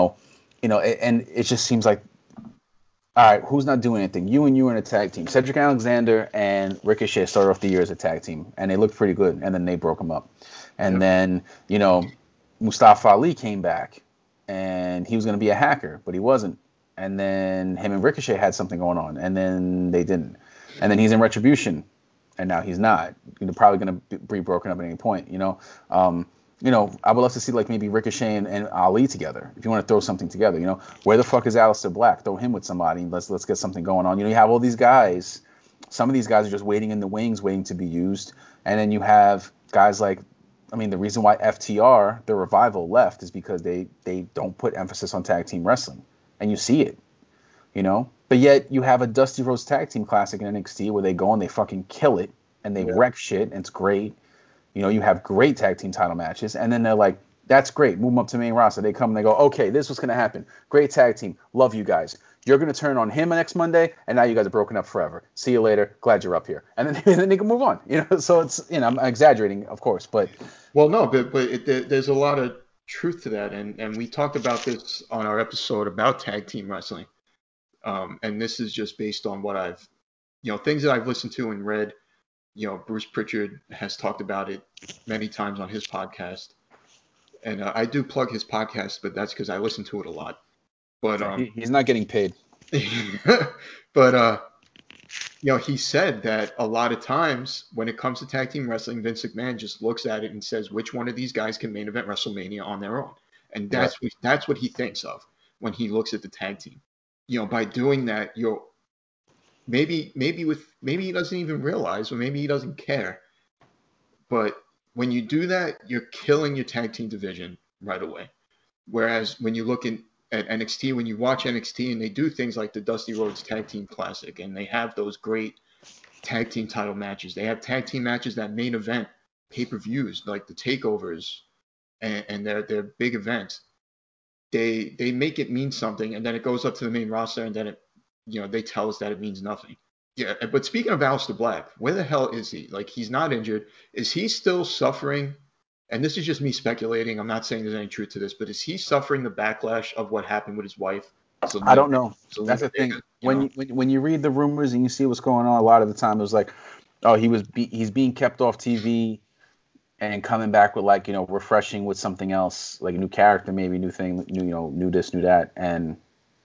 and it just seems like, all right, who's not doing anything? You are in a tag team. Cedric Alexander and Ricochet started off the year as a tag team, and they looked pretty good, and then they broke them up. And then, Mustafa Ali came back, and he was going to be a hacker, but he wasn't. And then him and Ricochet had something going on, and then they didn't. And then he's in Retribution, and now he's not. Probably going to be broken up at any point, I would love to see like maybe Ricochet and Ali together. If you want to throw something together, where the fuck is Aleister Black? Throw him with somebody. Let's get something going on. You have all these guys. Some of these guys are just waiting in the wings, waiting to be used. And then you have guys like I mean, the reason why FTR, the Revival, left is because they don't put emphasis on tag team wrestling, and you see it, you know. But yet you have a Dusty Rhodes Tag Team Classic in NXT where they go and they fucking kill it and they wreck shit and it's great. You know, you have great tag team title matches, and then they're like, that's great. Move them up to the main roster. They come and they go, okay, this is what's going to happen. Great tag team. Love you guys. You're going to turn on him next Monday, and now you guys are broken up forever. See you later. Glad you're up here. And then they can move on. You know, so it's, you know, I'm exaggerating, of course, but. Well, no, but there's a lot of truth to that. And we talked about this on our episode about tag team wrestling. And this is just based on what I've, you know, things that I've listened to and read. You know, Bruce Pritchard has talked about it many times on his podcast. And I do plug his podcast, but that's because I listen to it a lot. But he's not getting paid. But you know, he said that a lot of times when it comes to tag team wrestling, Vince McMahon just looks at it and says, which one of these guys can main event WrestleMania on their own? And that's what he thinks of when he looks at the tag team. You know, by doing that, you're maybe he doesn't even realize, or maybe he doesn't care. But when you do that, you're killing your tag team division right away. Whereas when you look at NXT, when you watch NXT and they do things like the Dusty Rhodes Tag Team Classic, and they have those great tag team title matches. They have tag team matches that main event pay-per-views, like the takeovers and their big events. They make it mean something, and then it goes up to the main roster, and then they tell us that it means nothing. Yeah, but speaking of Aleister Black, where the hell is he? Like, he's not injured. Is he still suffering? And this is just me speculating. I'm not saying there's any truth to this, but is he suffering the backlash of what happened with his wife? I don't know. That's the thing. When you read the rumors and you see what's going on, a lot of the time it was like, oh, he's being kept off TV and coming back with, like, refreshing with something else, like a new character, maybe new thing, new this, new that, and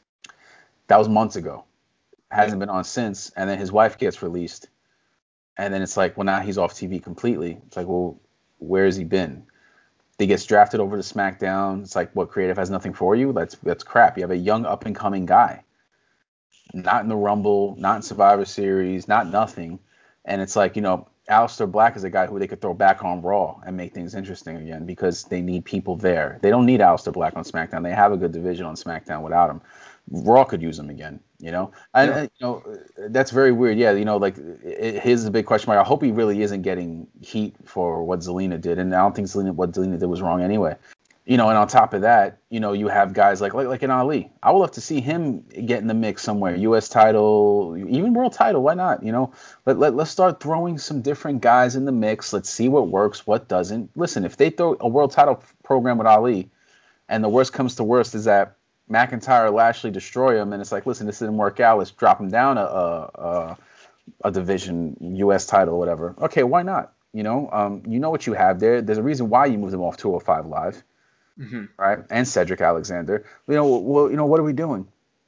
that was months ago. Hasn't been on since, and then his wife gets released, and then it's like, well, now he's off TV completely. It's like, well, where has he been? He gets drafted over to SmackDown. It's like, what, creative has nothing for you? That's crap. You have a young up and coming guy, not in the Rumble, not in Survivor Series, not nothing, and it's like, Aleister Black is a guy who they could throw back on Raw and make things interesting again, because they need people there. They don't need Aleister Black on SmackDown. They have a good division on SmackDown without him. Raw could use him again, and that's very weird. Yeah, here's the big question mark. I hope he really isn't getting heat for what Zelina did, and I don't think what Zelina did was wrong anyway. And on top of that, you have guys like an Ali. I would love to see him get in the mix somewhere. U.S. title, even world title. Why not? Let's start throwing some different guys in the mix. Let's see what works, what doesn't. Listen, if they throw a world title program with Ali, and the worst comes to worst is that McIntyre or Lashley destroy him, and it's like, listen, this didn't work out. Let's drop him down a division, U.S. title, whatever. Okay, why not? You know what you have there. There's a reason why you moved him off 205 Live. Mm-hmm. Right, and Cedric Alexander. What are we doing?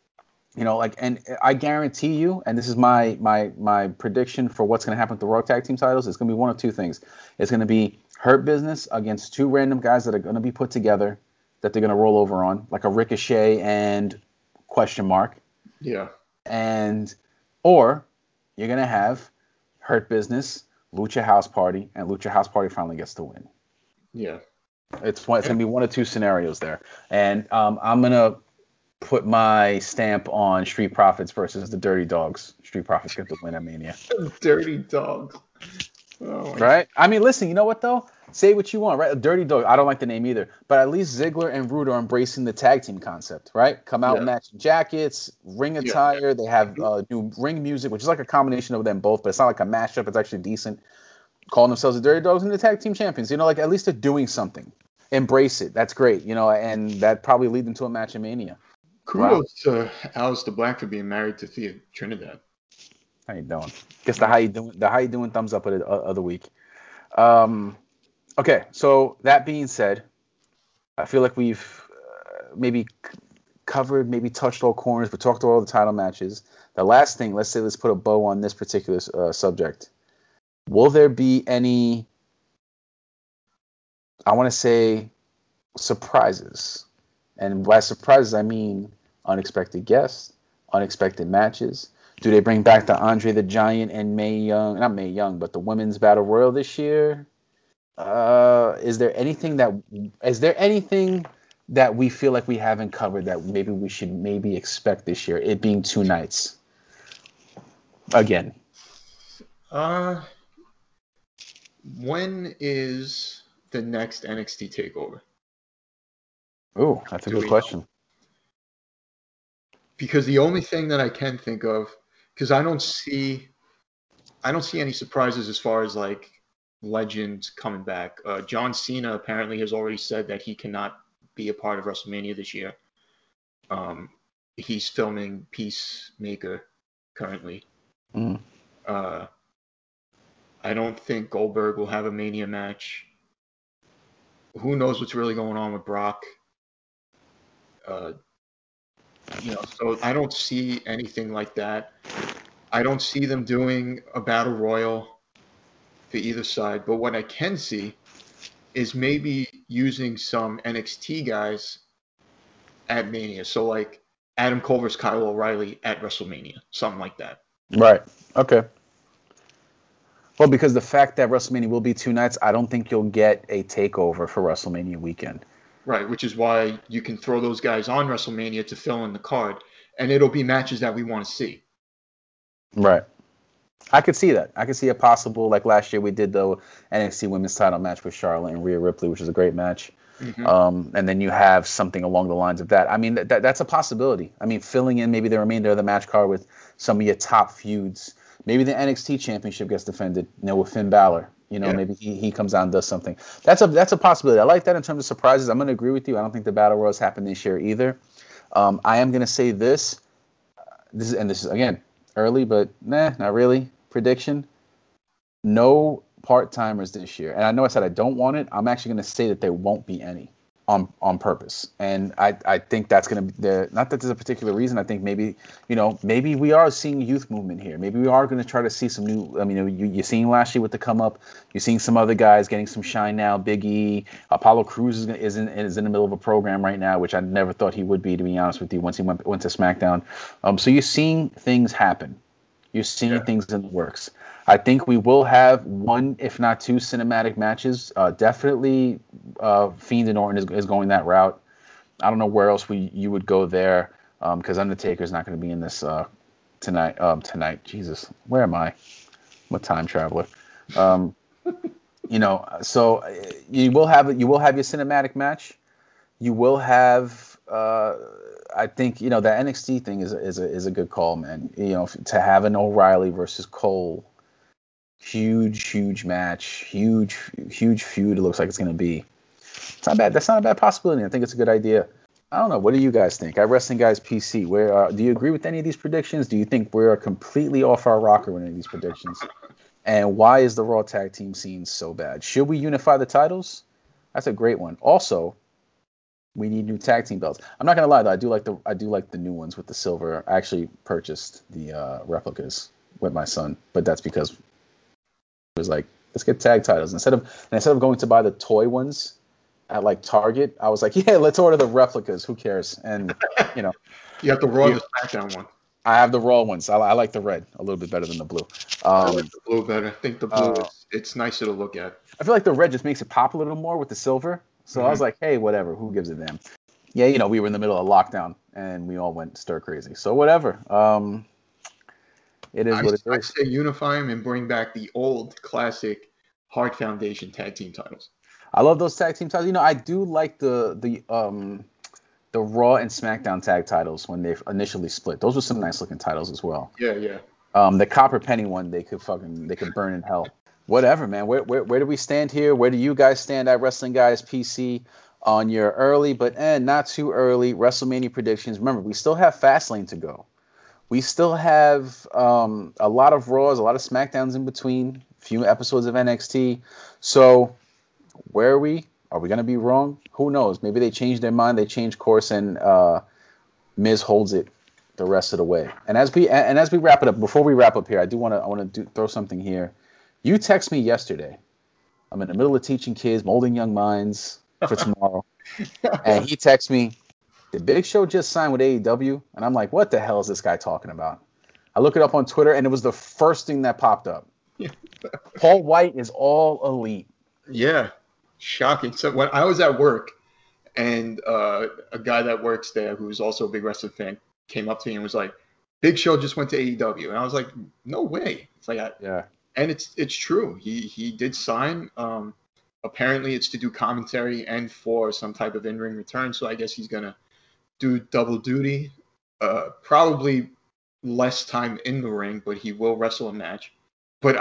And I guarantee you, and this is my prediction for what's going to happen with the Raw Tag Team titles. It's going to be one of two things. It's going to be Hurt Business against two random guys that are going to be put together, that they're going to roll over on, like a Ricochet and question mark. Yeah. Or you're going to have Hurt Business, Lucha House Party, and Lucha House Party finally gets to win. Yeah. It's going to be one of two scenarios there. And I'm going to put my stamp on Street Profits versus the Dirty Dogs. Street Profits get the win at Mania. Dirty Dogs. Oh, right? I mean, listen, you know what, though? Say what you want, right? Dirty Dog, I don't like the name either. But at least Ziggler and Roode are embracing the tag team concept, right? Come out in matching jackets, ring attire. Yeah. They have new ring music, which is like a combination of them both, but it's not like a mashup. It's actually decent. Calling themselves the Dirty Dogs and the tag team champions. At least they're doing something. Embrace it. That's great. And that probably lead them to a match in Mania. Kudos to Aleister Black for being married to Thea Trinidad. How you doing? Guess the how you doing thumbs up of the week. Okay, so that being said, I feel like we've maybe covered, maybe touched all corners, but talked all the title matches. The last thing, let's put a bow on this particular subject. Will there be any, I want to say, surprises? And by surprises, I mean unexpected guests, unexpected matches. Do they bring back the Andre the Giant and Mae Young, not Mae Young, but the Women's Battle Royal this year? Is there anything that we feel like we haven't covered that maybe we should maybe expect this year? It being 2 nights again. Uh, when is the next NXT takeover? Oh, that's a Do good we know? question. Because the only thing that I can think of, because I don't see any surprises as far as like legends coming back. John Cena apparently has already said that he cannot be a part of WrestleMania this year. Um, he's filming Peacemaker currently. Mm. Uh, I don't think Goldberg will have a Mania match. Who knows what's really going on with Brock? Uh, so I don't see anything like that. I don't see them doing a battle royal for either side. But what I can see is maybe using some NXT guys at Mania. So like Adam Cole versus Kyle O'Reilly at WrestleMania, something like that. Right. Okay. Well, because the fact that WrestleMania will be 2 nights, I don't think you'll get a takeover for WrestleMania weekend. Right, which is why you can throw those guys on WrestleMania to fill in the card, and it'll be matches that we want to see. Right. I could see that. I could see a possible, like last year we did the NXT Women's Title match with Charlotte and Rhea Ripley, which was a great match. Hmm. And then you have something along the lines of that. I mean, that's a possibility. I mean, filling in maybe the remainder of the match card with some of your top feuds. Maybe the NXT Championship gets defended, with Finn Balor. Yeah, Maybe he comes out and does something. That's a possibility. I like that in terms of surprises. I'm going to agree with you. I don't think the Battle Royals happen this year either. I am going to say this. This is again early, but not really. Prediction: no part timers this year. And I know I said I don't want it. I'm actually going to say that there won't be any on purpose. And I think that's going to be not that there's a particular reason. I think maybe we are seeing youth movement here. Maybe we are going to try to see some new. I mean, you're seeing Lashley with the come up. You're seeing some other guys getting some shine now. Big E, Apollo Crews is in the middle of a program right now, which I never thought he would be, to be honest with you. Once he went to SmackDown, so you're seeing things happen. You're seeing yeah, things in the works. I think we will have one, if not two, cinematic matches. Definitely, Fiend and Orton is going that route. I don't know where else you would go there, because Undertaker's not going to be in this tonight. Tonight, Jesus, where am I? I'm a time traveler. Um, so you will have your cinematic match. You will have. I think that NXT thing is a good call, man. To have an O'Reilly versus Cole, huge match, huge feud. It looks like it's going to be. It's not bad. That's not a bad possibility. I think it's a good idea. I don't know. What do you guys think? I Wrestling Guys PC. Do you agree with any of these predictions? Do you think we're completely off our rocker with any of these predictions? And why is the Raw tag team scene so bad? Should we unify the titles? That's a great one. Also, we need new tag team belts. I'm not gonna lie though, I do like the new ones with the silver. I actually purchased the replicas with my son, but that's because it was like, let's get tag titles instead of going to buy the toy ones at like Target. I was like, yeah, let's order the replicas. Who cares? And you know, you have the Raw you, the SmackDown one. I have the raw ones. I like the red a little bit better than the blue. I like Um, the blue better. I think the blue uh, is it's nicer to look at. I feel like the red just makes it pop a little more with the silver. So I was Hmm. like, hey, whatever. Who gives a damn? Yeah, we were in the middle of lockdown and we all went stir crazy. So whatever. It is I, what it I is. say unify them and bring back the old classic Hart Foundation tag team titles. I love those tag team titles. I do like the Raw and SmackDown tag titles when they initially split. Those were some nice looking titles as well. Yeah, yeah. The Copper Penny one, they could burn in hell. Whatever, man. Where do we stand here? Where do you guys stand at Wrestling Guys PC on your early but not too early WrestleMania predictions? Remember, we still have Fastlane to go. We still have a lot of Raws, a lot of SmackDowns in between, a few episodes of NXT. So where are we? Are we gonna be wrong? Who knows? Maybe they change their mind, they change course, and Miz holds it the rest of the way. And as we wrap it up, before we wrap up here, I want to throw something here. You text me yesterday. I'm in the middle of teaching kids, molding young minds for tomorrow, and he texts me, "Did Big Show just sign with AEW?" And I'm like, "What the hell is this guy talking about?" I look it up on Twitter, and it was the first thing that popped up. Paul White is all elite. Yeah, shocking. So when I was at work, and a guy that works there who's also a big wrestling fan came up to me and was like, "Big Show just went to AEW," and I was like, "No way!" It's like, Yeah. and it's true. He did sign. Apparently, it's to do commentary and for some type of in-ring return. So I guess he's gonna do double duty. Probably less time in the ring, but he will wrestle a match. But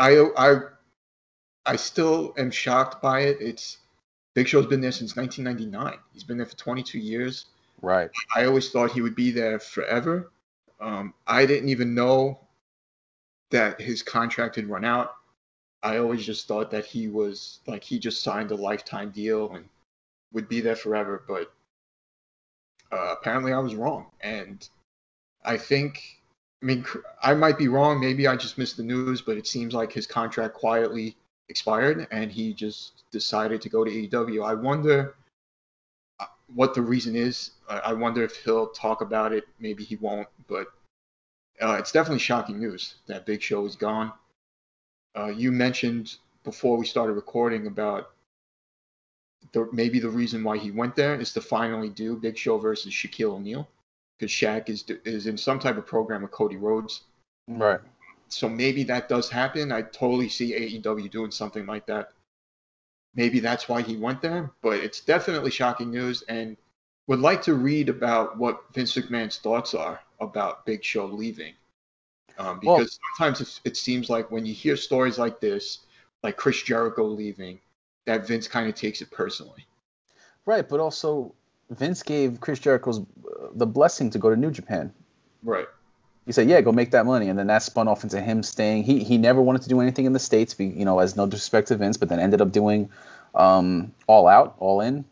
I still am shocked by it. It's Big Show's been there since 1999. He's been there for 22 years. Right. I always thought he would be there forever. I didn't even know that his contract had run out. I always just thought that he was like he just signed a lifetime deal and would be there forever. But apparently, I was wrong, and I think. I mean, I might be wrong. Maybe I just missed the news, but it seems like his contract quietly expired, and he just decided to go to AEW. I wonder what the reason is. I wonder if he'll talk about it. Maybe he won't, but it's definitely shocking news that Big Show is gone. You mentioned before we started recording about maybe the reason why he went there is to finally do Big Show versus Shaquille O'Neal, because Shaq is in some type of program with Cody Rhodes. Right. So maybe that does happen. I totally see AEW doing something like that. Maybe that's why he went there, but it's definitely shocking news, and would like to read about what Vince McMahon's thoughts are about Big Show leaving. Well, Because sometimes it seems like when you hear stories like this, like Chris Jericho leaving, that Vince kind of takes it personally. right, but also Vince gave Chris Jericho's the blessing to go to New Japan. Right. He said, "Yeah, go make that money," and then that spun off into him staying. He never wanted to do anything in the States, as no disrespect to Vince, but then ended up doing All Out, All In,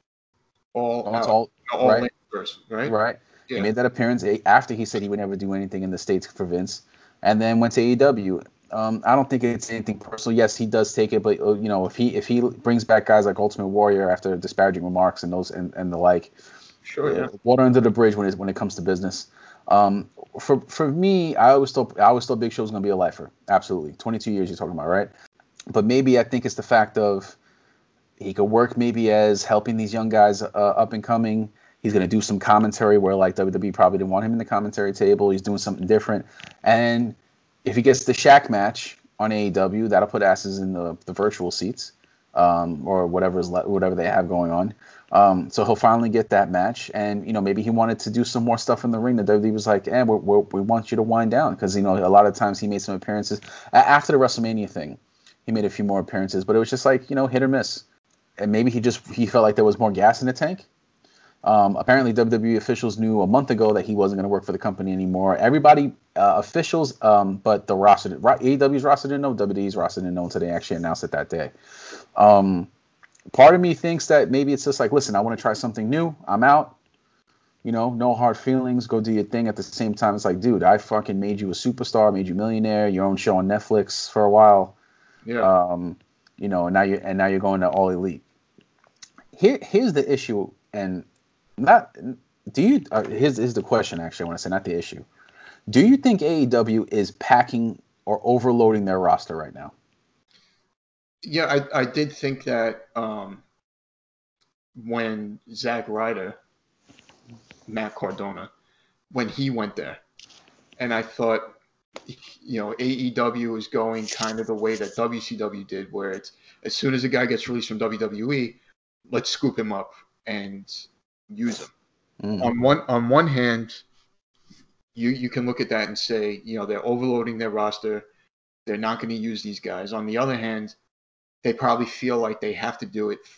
All almost out. all All right, in first, right? right. He Yeah. made that appearance after he said he would never do anything in the States for Vince, and then went to AEW. I don't think it's anything personal. Yes, he does take it, but if he brings back guys like Ultimate Warrior after disparaging remarks and those and the like, Sure, yeah. water under the bridge when it comes to business. Um, for me, I always thought Big Show was gonna be a lifer. Absolutely, 22 years you're talking about, right? But maybe I think it's the fact of he could work maybe as helping these young guys up and coming. He's gonna do some commentary where like WWE probably didn't want him in the commentary table. He's doing something different, and if he gets the Shaq match on AEW, that'll put asses in the virtual seats, or whatever they have going on. So he'll finally get that match, and maybe he wanted to do some more stuff in the ring. The WWE was like, we want you to wind down, because a lot of times he made some appearances after the WrestleMania thing. He made a few more appearances, but it was just like hit or miss, and maybe he felt like there was more gas in the tank. Apparently, WWE officials knew a month ago that he wasn't going to work for the company anymore. Everybody, officials, but the roster, AEW's roster didn't know, WWE's roster didn't know until they actually announced it that day. Part of me thinks that maybe it's just like, listen, I want to try something new. I'm out. No hard feelings. Go do your thing. At the same time, it's like, dude, I fucking made you a superstar, made you a millionaire, your own show on Netflix for a while. Yeah. And now you're going to All Elite. Here's the issue, and not do you? Here's the question. Actually, I want to say, not the issue. Do you think AEW is packing or overloading their roster right now? Yeah, I did think that when Zack Ryder, Matt Cardona, when he went there, and I thought, AEW is going kind of the way that WCW did, where it's as soon as a guy gets released from WWE, let's scoop him up and use him. On one hand, you can look at that and say, they're overloading their roster. They're not going to use these guys. On the other hand, they probably feel like they have to do it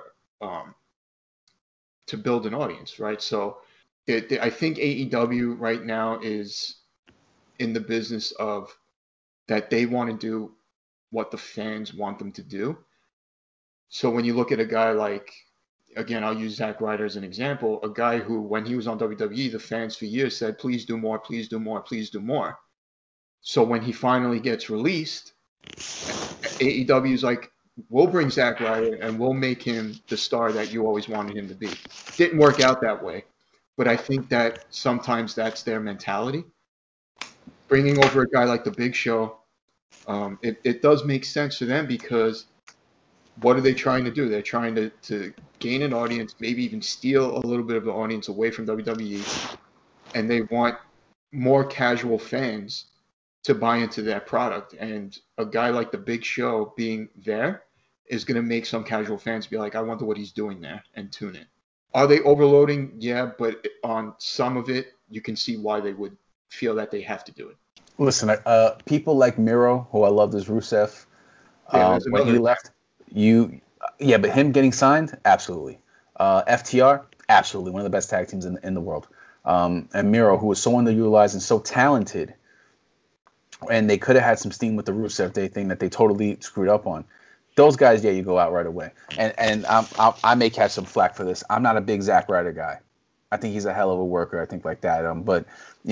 to build an audience, right? So I think AEW right now is in the business of that they want to do what the fans want them to do. So when you look at a guy like, again, I'll use Zack Ryder as an example, a guy who, when he was on WWE, the fans for years said, please do more, please do more, please do more. So when he finally gets released, AEW is like, we'll bring Zack Ryder and we'll make him the star that you always wanted him to be. Didn't work out that way, but I think that sometimes that's their mentality. Bringing over a guy like the Big Show, it does make sense for them because what are they trying to do? They're trying to gain an audience, maybe even steal a little bit of the audience away from WWE, and they want more casual fans to buy into that product. And a guy like the Big Show being there is going to make some casual fans be like, I wonder what he's doing there, and tune in. Are they overloading? Yeah, but on some of it, you can see why they would feel that they have to do it. Listen, people like Miro, who I loved as Rusev, when he left, but him getting signed, absolutely. FTR, absolutely, one of the best tag teams in the world. And Miro, who was so underutilized and so talented, and they could have had some steam with the Rusev Day thing that they totally screwed up on. Those guys, yeah, you go out right away. And I may catch some flack for this. I'm not a big Zack Ryder guy. I think he's a hell of a worker. I think like that. But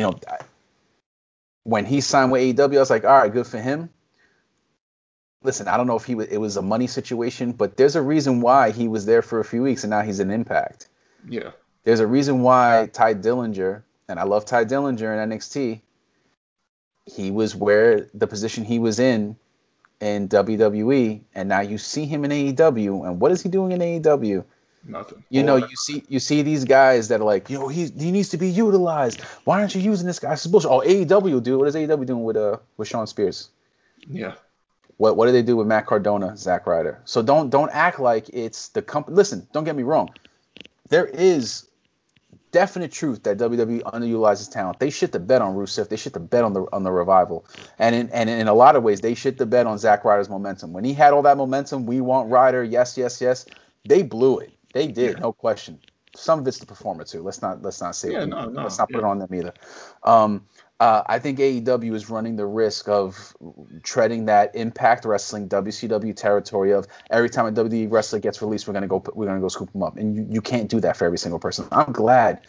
when he signed with AEW, I was like, all right, good for him. Listen, I don't know if it was a money situation, but there's a reason why he was there for a few weeks and now he's in Impact. Yeah. There's a reason why Ty Dillinger, and I love Ty Dillinger in NXT, he was where the position he was in WWE, and now you see him in AEW, and what is he doing in AEW? Nothing. You see these guys that are like, he needs to be utilized. Why aren't you using this guy? This is bullshit. Oh, AEW, dude. What is AEW doing with Shawn Spears? Yeah. What did they do with Matt Cardona, Zack Ryder? So don't act like it's the company. Listen, don't get me wrong. There is definite truth that WWE underutilizes talent. They shit the bed on Rusev. They shit the bed on the Revival, and in a lot of ways, they shit the bed on Zack Ryder's momentum. When he had all that momentum, we want Ryder. Yes. They blew it. They did, no question. Some of it's the performer too. Let's not say it. Let's not put it on them either. I think AEW is running the risk of treading that Impact Wrestling WCW territory of every time a WWE wrestler gets released, we're gonna go scoop them up, and you can't do that for every single person. I'm glad.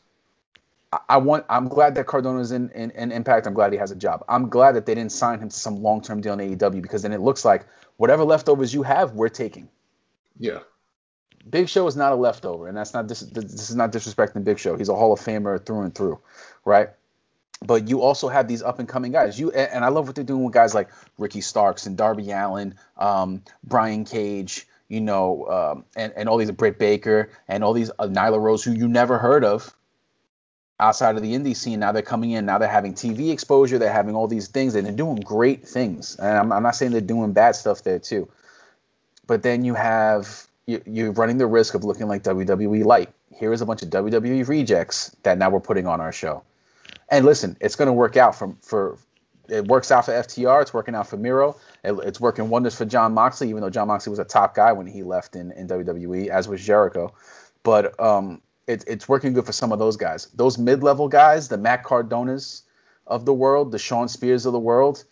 I'm glad that Cardona's in Impact. I'm glad he has a job. I'm glad that they didn't sign him to some long-term deal in AEW, because then it looks like whatever leftovers you have, we're taking. Yeah. Big Show is not a leftover, and this is not disrespecting Big Show. He's a Hall of Famer through and through, right? But you also have these up and coming guys. And I love what they're doing with guys like Ricky Starks and Darby Allin, Brian Cage, and all these Britt Baker and all these Nyla Rose, who you never heard of outside of the indie scene. Now they're coming in. Now they're having TV exposure. They're having all these things, and they're doing great things. And I'm not saying they're doing bad stuff there too. But then you're running the risk of looking like WWE Light. Here is a bunch of WWE rejects that now we're putting on our show. And listen, it's going to work out it works out for FTR. It's working out for Miro. It's working wonders for Jon Moxley, even though Jon Moxley was a top guy when he left in WWE, as was Jericho. But it's working good for some of those guys. Those mid-level guys, the Matt Cardonas of the world, the Shawn Spears of the world,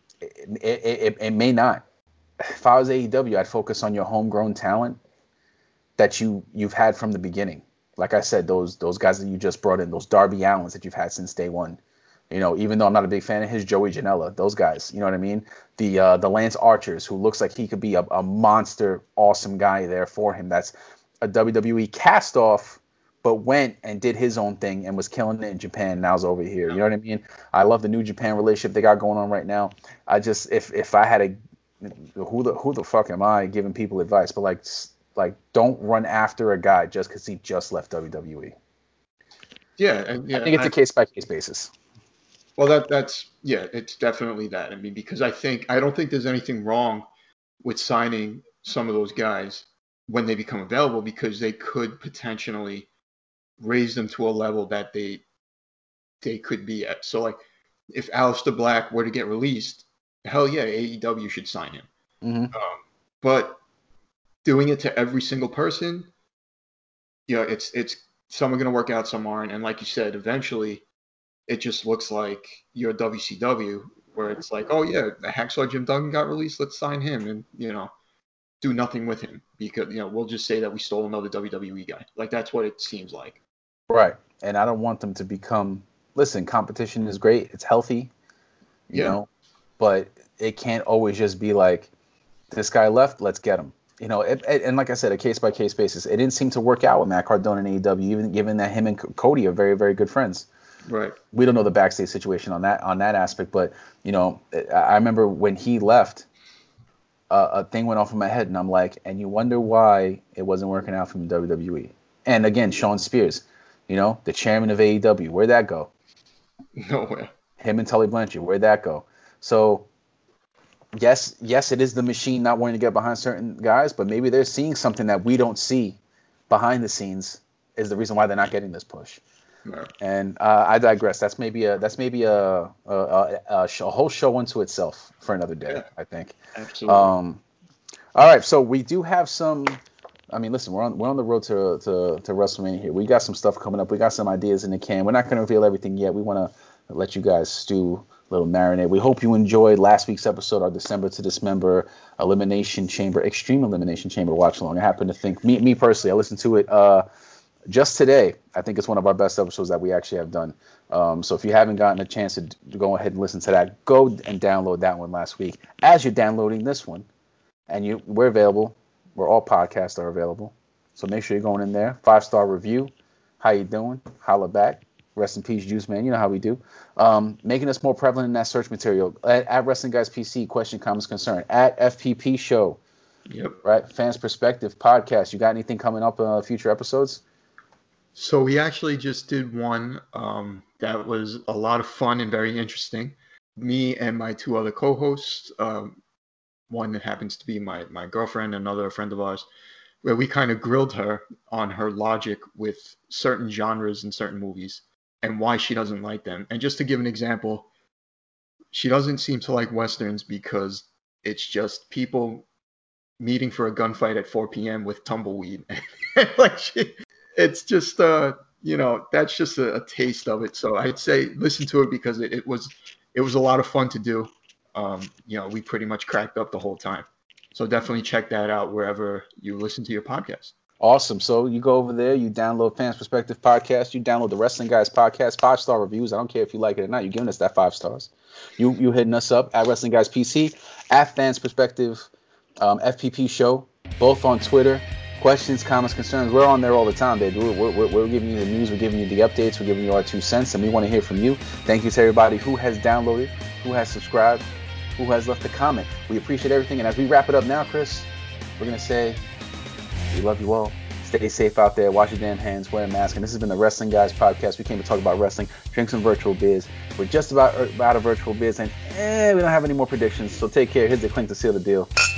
it may not. If I was AEW, I'd focus on your homegrown talent that you've had from the beginning. Like I said, those guys that you just brought in, those Darby Allins that you've had since day one. Even though I'm not a big fan of his, Joey Janela, those guys, you know what I mean? The Lance Archers, who looks like he could be a monster, awesome guy there for him. That's a WWE cast off, but went and did his own thing and was killing it in Japan. Now's over here. You know what I mean? I love the New Japan relationship they got going on right now. I just, if I had who the fuck am I giving people advice? But like don't run after a guy just because he just left WWE. Yeah, I think it's a case by case basis. Well, it's definitely that. I mean, because I don't think there's anything wrong with signing some of those guys when they become available, because they could potentially raise them to a level that they could be at. So like, if Aleister Black were to get released, hell yeah, AEW should sign him. Mm-hmm. But doing it to every single person, it's some are going to work out, some aren't. And like you said, eventually it just looks like you're WCW, where it's like, oh yeah, the Hacksaw Jim Duggan got released, let's sign him, and do nothing with him, because we'll just say that we stole another WWE guy. Like, that's what it seems like. Right. And I don't want them to become, listen, competition is great, it's healthy, you know, but it can't always just be like, this guy left, let's get him. And like I said, a case-by-case basis. It didn't seem to work out with Matt Cardona and AEW, even given that him and Cody are very, very good friends. Right. We don't know the backstage situation on that aspect, but I remember when he left, a thing went off in my head, and I'm like, and you wonder why it wasn't working out from WWE. And again, Shawn Spears, the chairman of AEW, where'd that go? Nowhere. Him and Tully Blanchard, where'd that go? So yes, it is the machine not wanting to get behind certain guys, but maybe they're seeing something that we don't see behind the scenes is the reason why they're not getting this push. No. And I digress. That's maybe a whole show unto itself for another day. Yeah, I think. absolutely. All right, so we do have some. I mean, listen, we're on the road to WrestleMania here. We got some stuff coming up. We got some ideas in the can. We're not going to reveal everything yet. We want to let you guys stew, a little marinade. We hope you enjoyed last week's episode, our December to Dismember Elimination Chamber, Extreme Elimination Chamber watch along. I happen to think, me personally, I listened to it just today. I think it's one of our best episodes that we actually have done. So if you haven't gotten a chance to go ahead and listen to that, go and download that one last week. As you're downloading this one, and we're available. Where all podcasts are available. So make sure you're going in there. 5-star review. How you doing? Holla back. Rest in peace, Juice Man. You know how we do. Making us more prevalent in that search material. At Wrestling Guys PC, question, comments, concern. At FPP Show. Yep. Right? Fans Perspective Podcast. You got anything coming up future episodes? So we actually just did one that was a lot of fun and very interesting. Me and my two other co-hosts, one that happens to be my girlfriend, another friend of ours, where we kind of grilled her on her logic with certain genres and certain movies and why she doesn't like them. And just to give an example, she doesn't seem to like Westerns because it's just people meeting for a gunfight at 4 p.m. with tumbleweed. It's just, that's just a taste of it. So I'd say listen to it because it was a lot of fun to do. We pretty much cracked up the whole time. So definitely check that out wherever you listen to your podcast. Awesome. So you go over there, you download Fans Perspective Podcast, you download the Wrestling Guys Podcast, 5-star reviews. I don't care if you like it or not. You're giving us that 5 stars. You hitting us up at Wrestling Guys PC, at Fans Perspective FPP Show, both on Twitter. Questions, comments, concerns. We're on there all the time, baby. We're giving you the news. We're giving you the updates. We're giving you our 2 cents, and we want to hear from you. Thank you to everybody who has downloaded, who has subscribed, who has left a comment. We appreciate everything. And as we wrap it up now, Chris, we're going to say we love you all. Stay safe out there. Wash your damn hands. Wear a mask. And this has been the Wrestling Guys Podcast. We came to talk about wrestling, drink some virtual beers. We're just about out of virtual beers, and we don't have any more predictions. So take care. Here's the clink to seal the deal.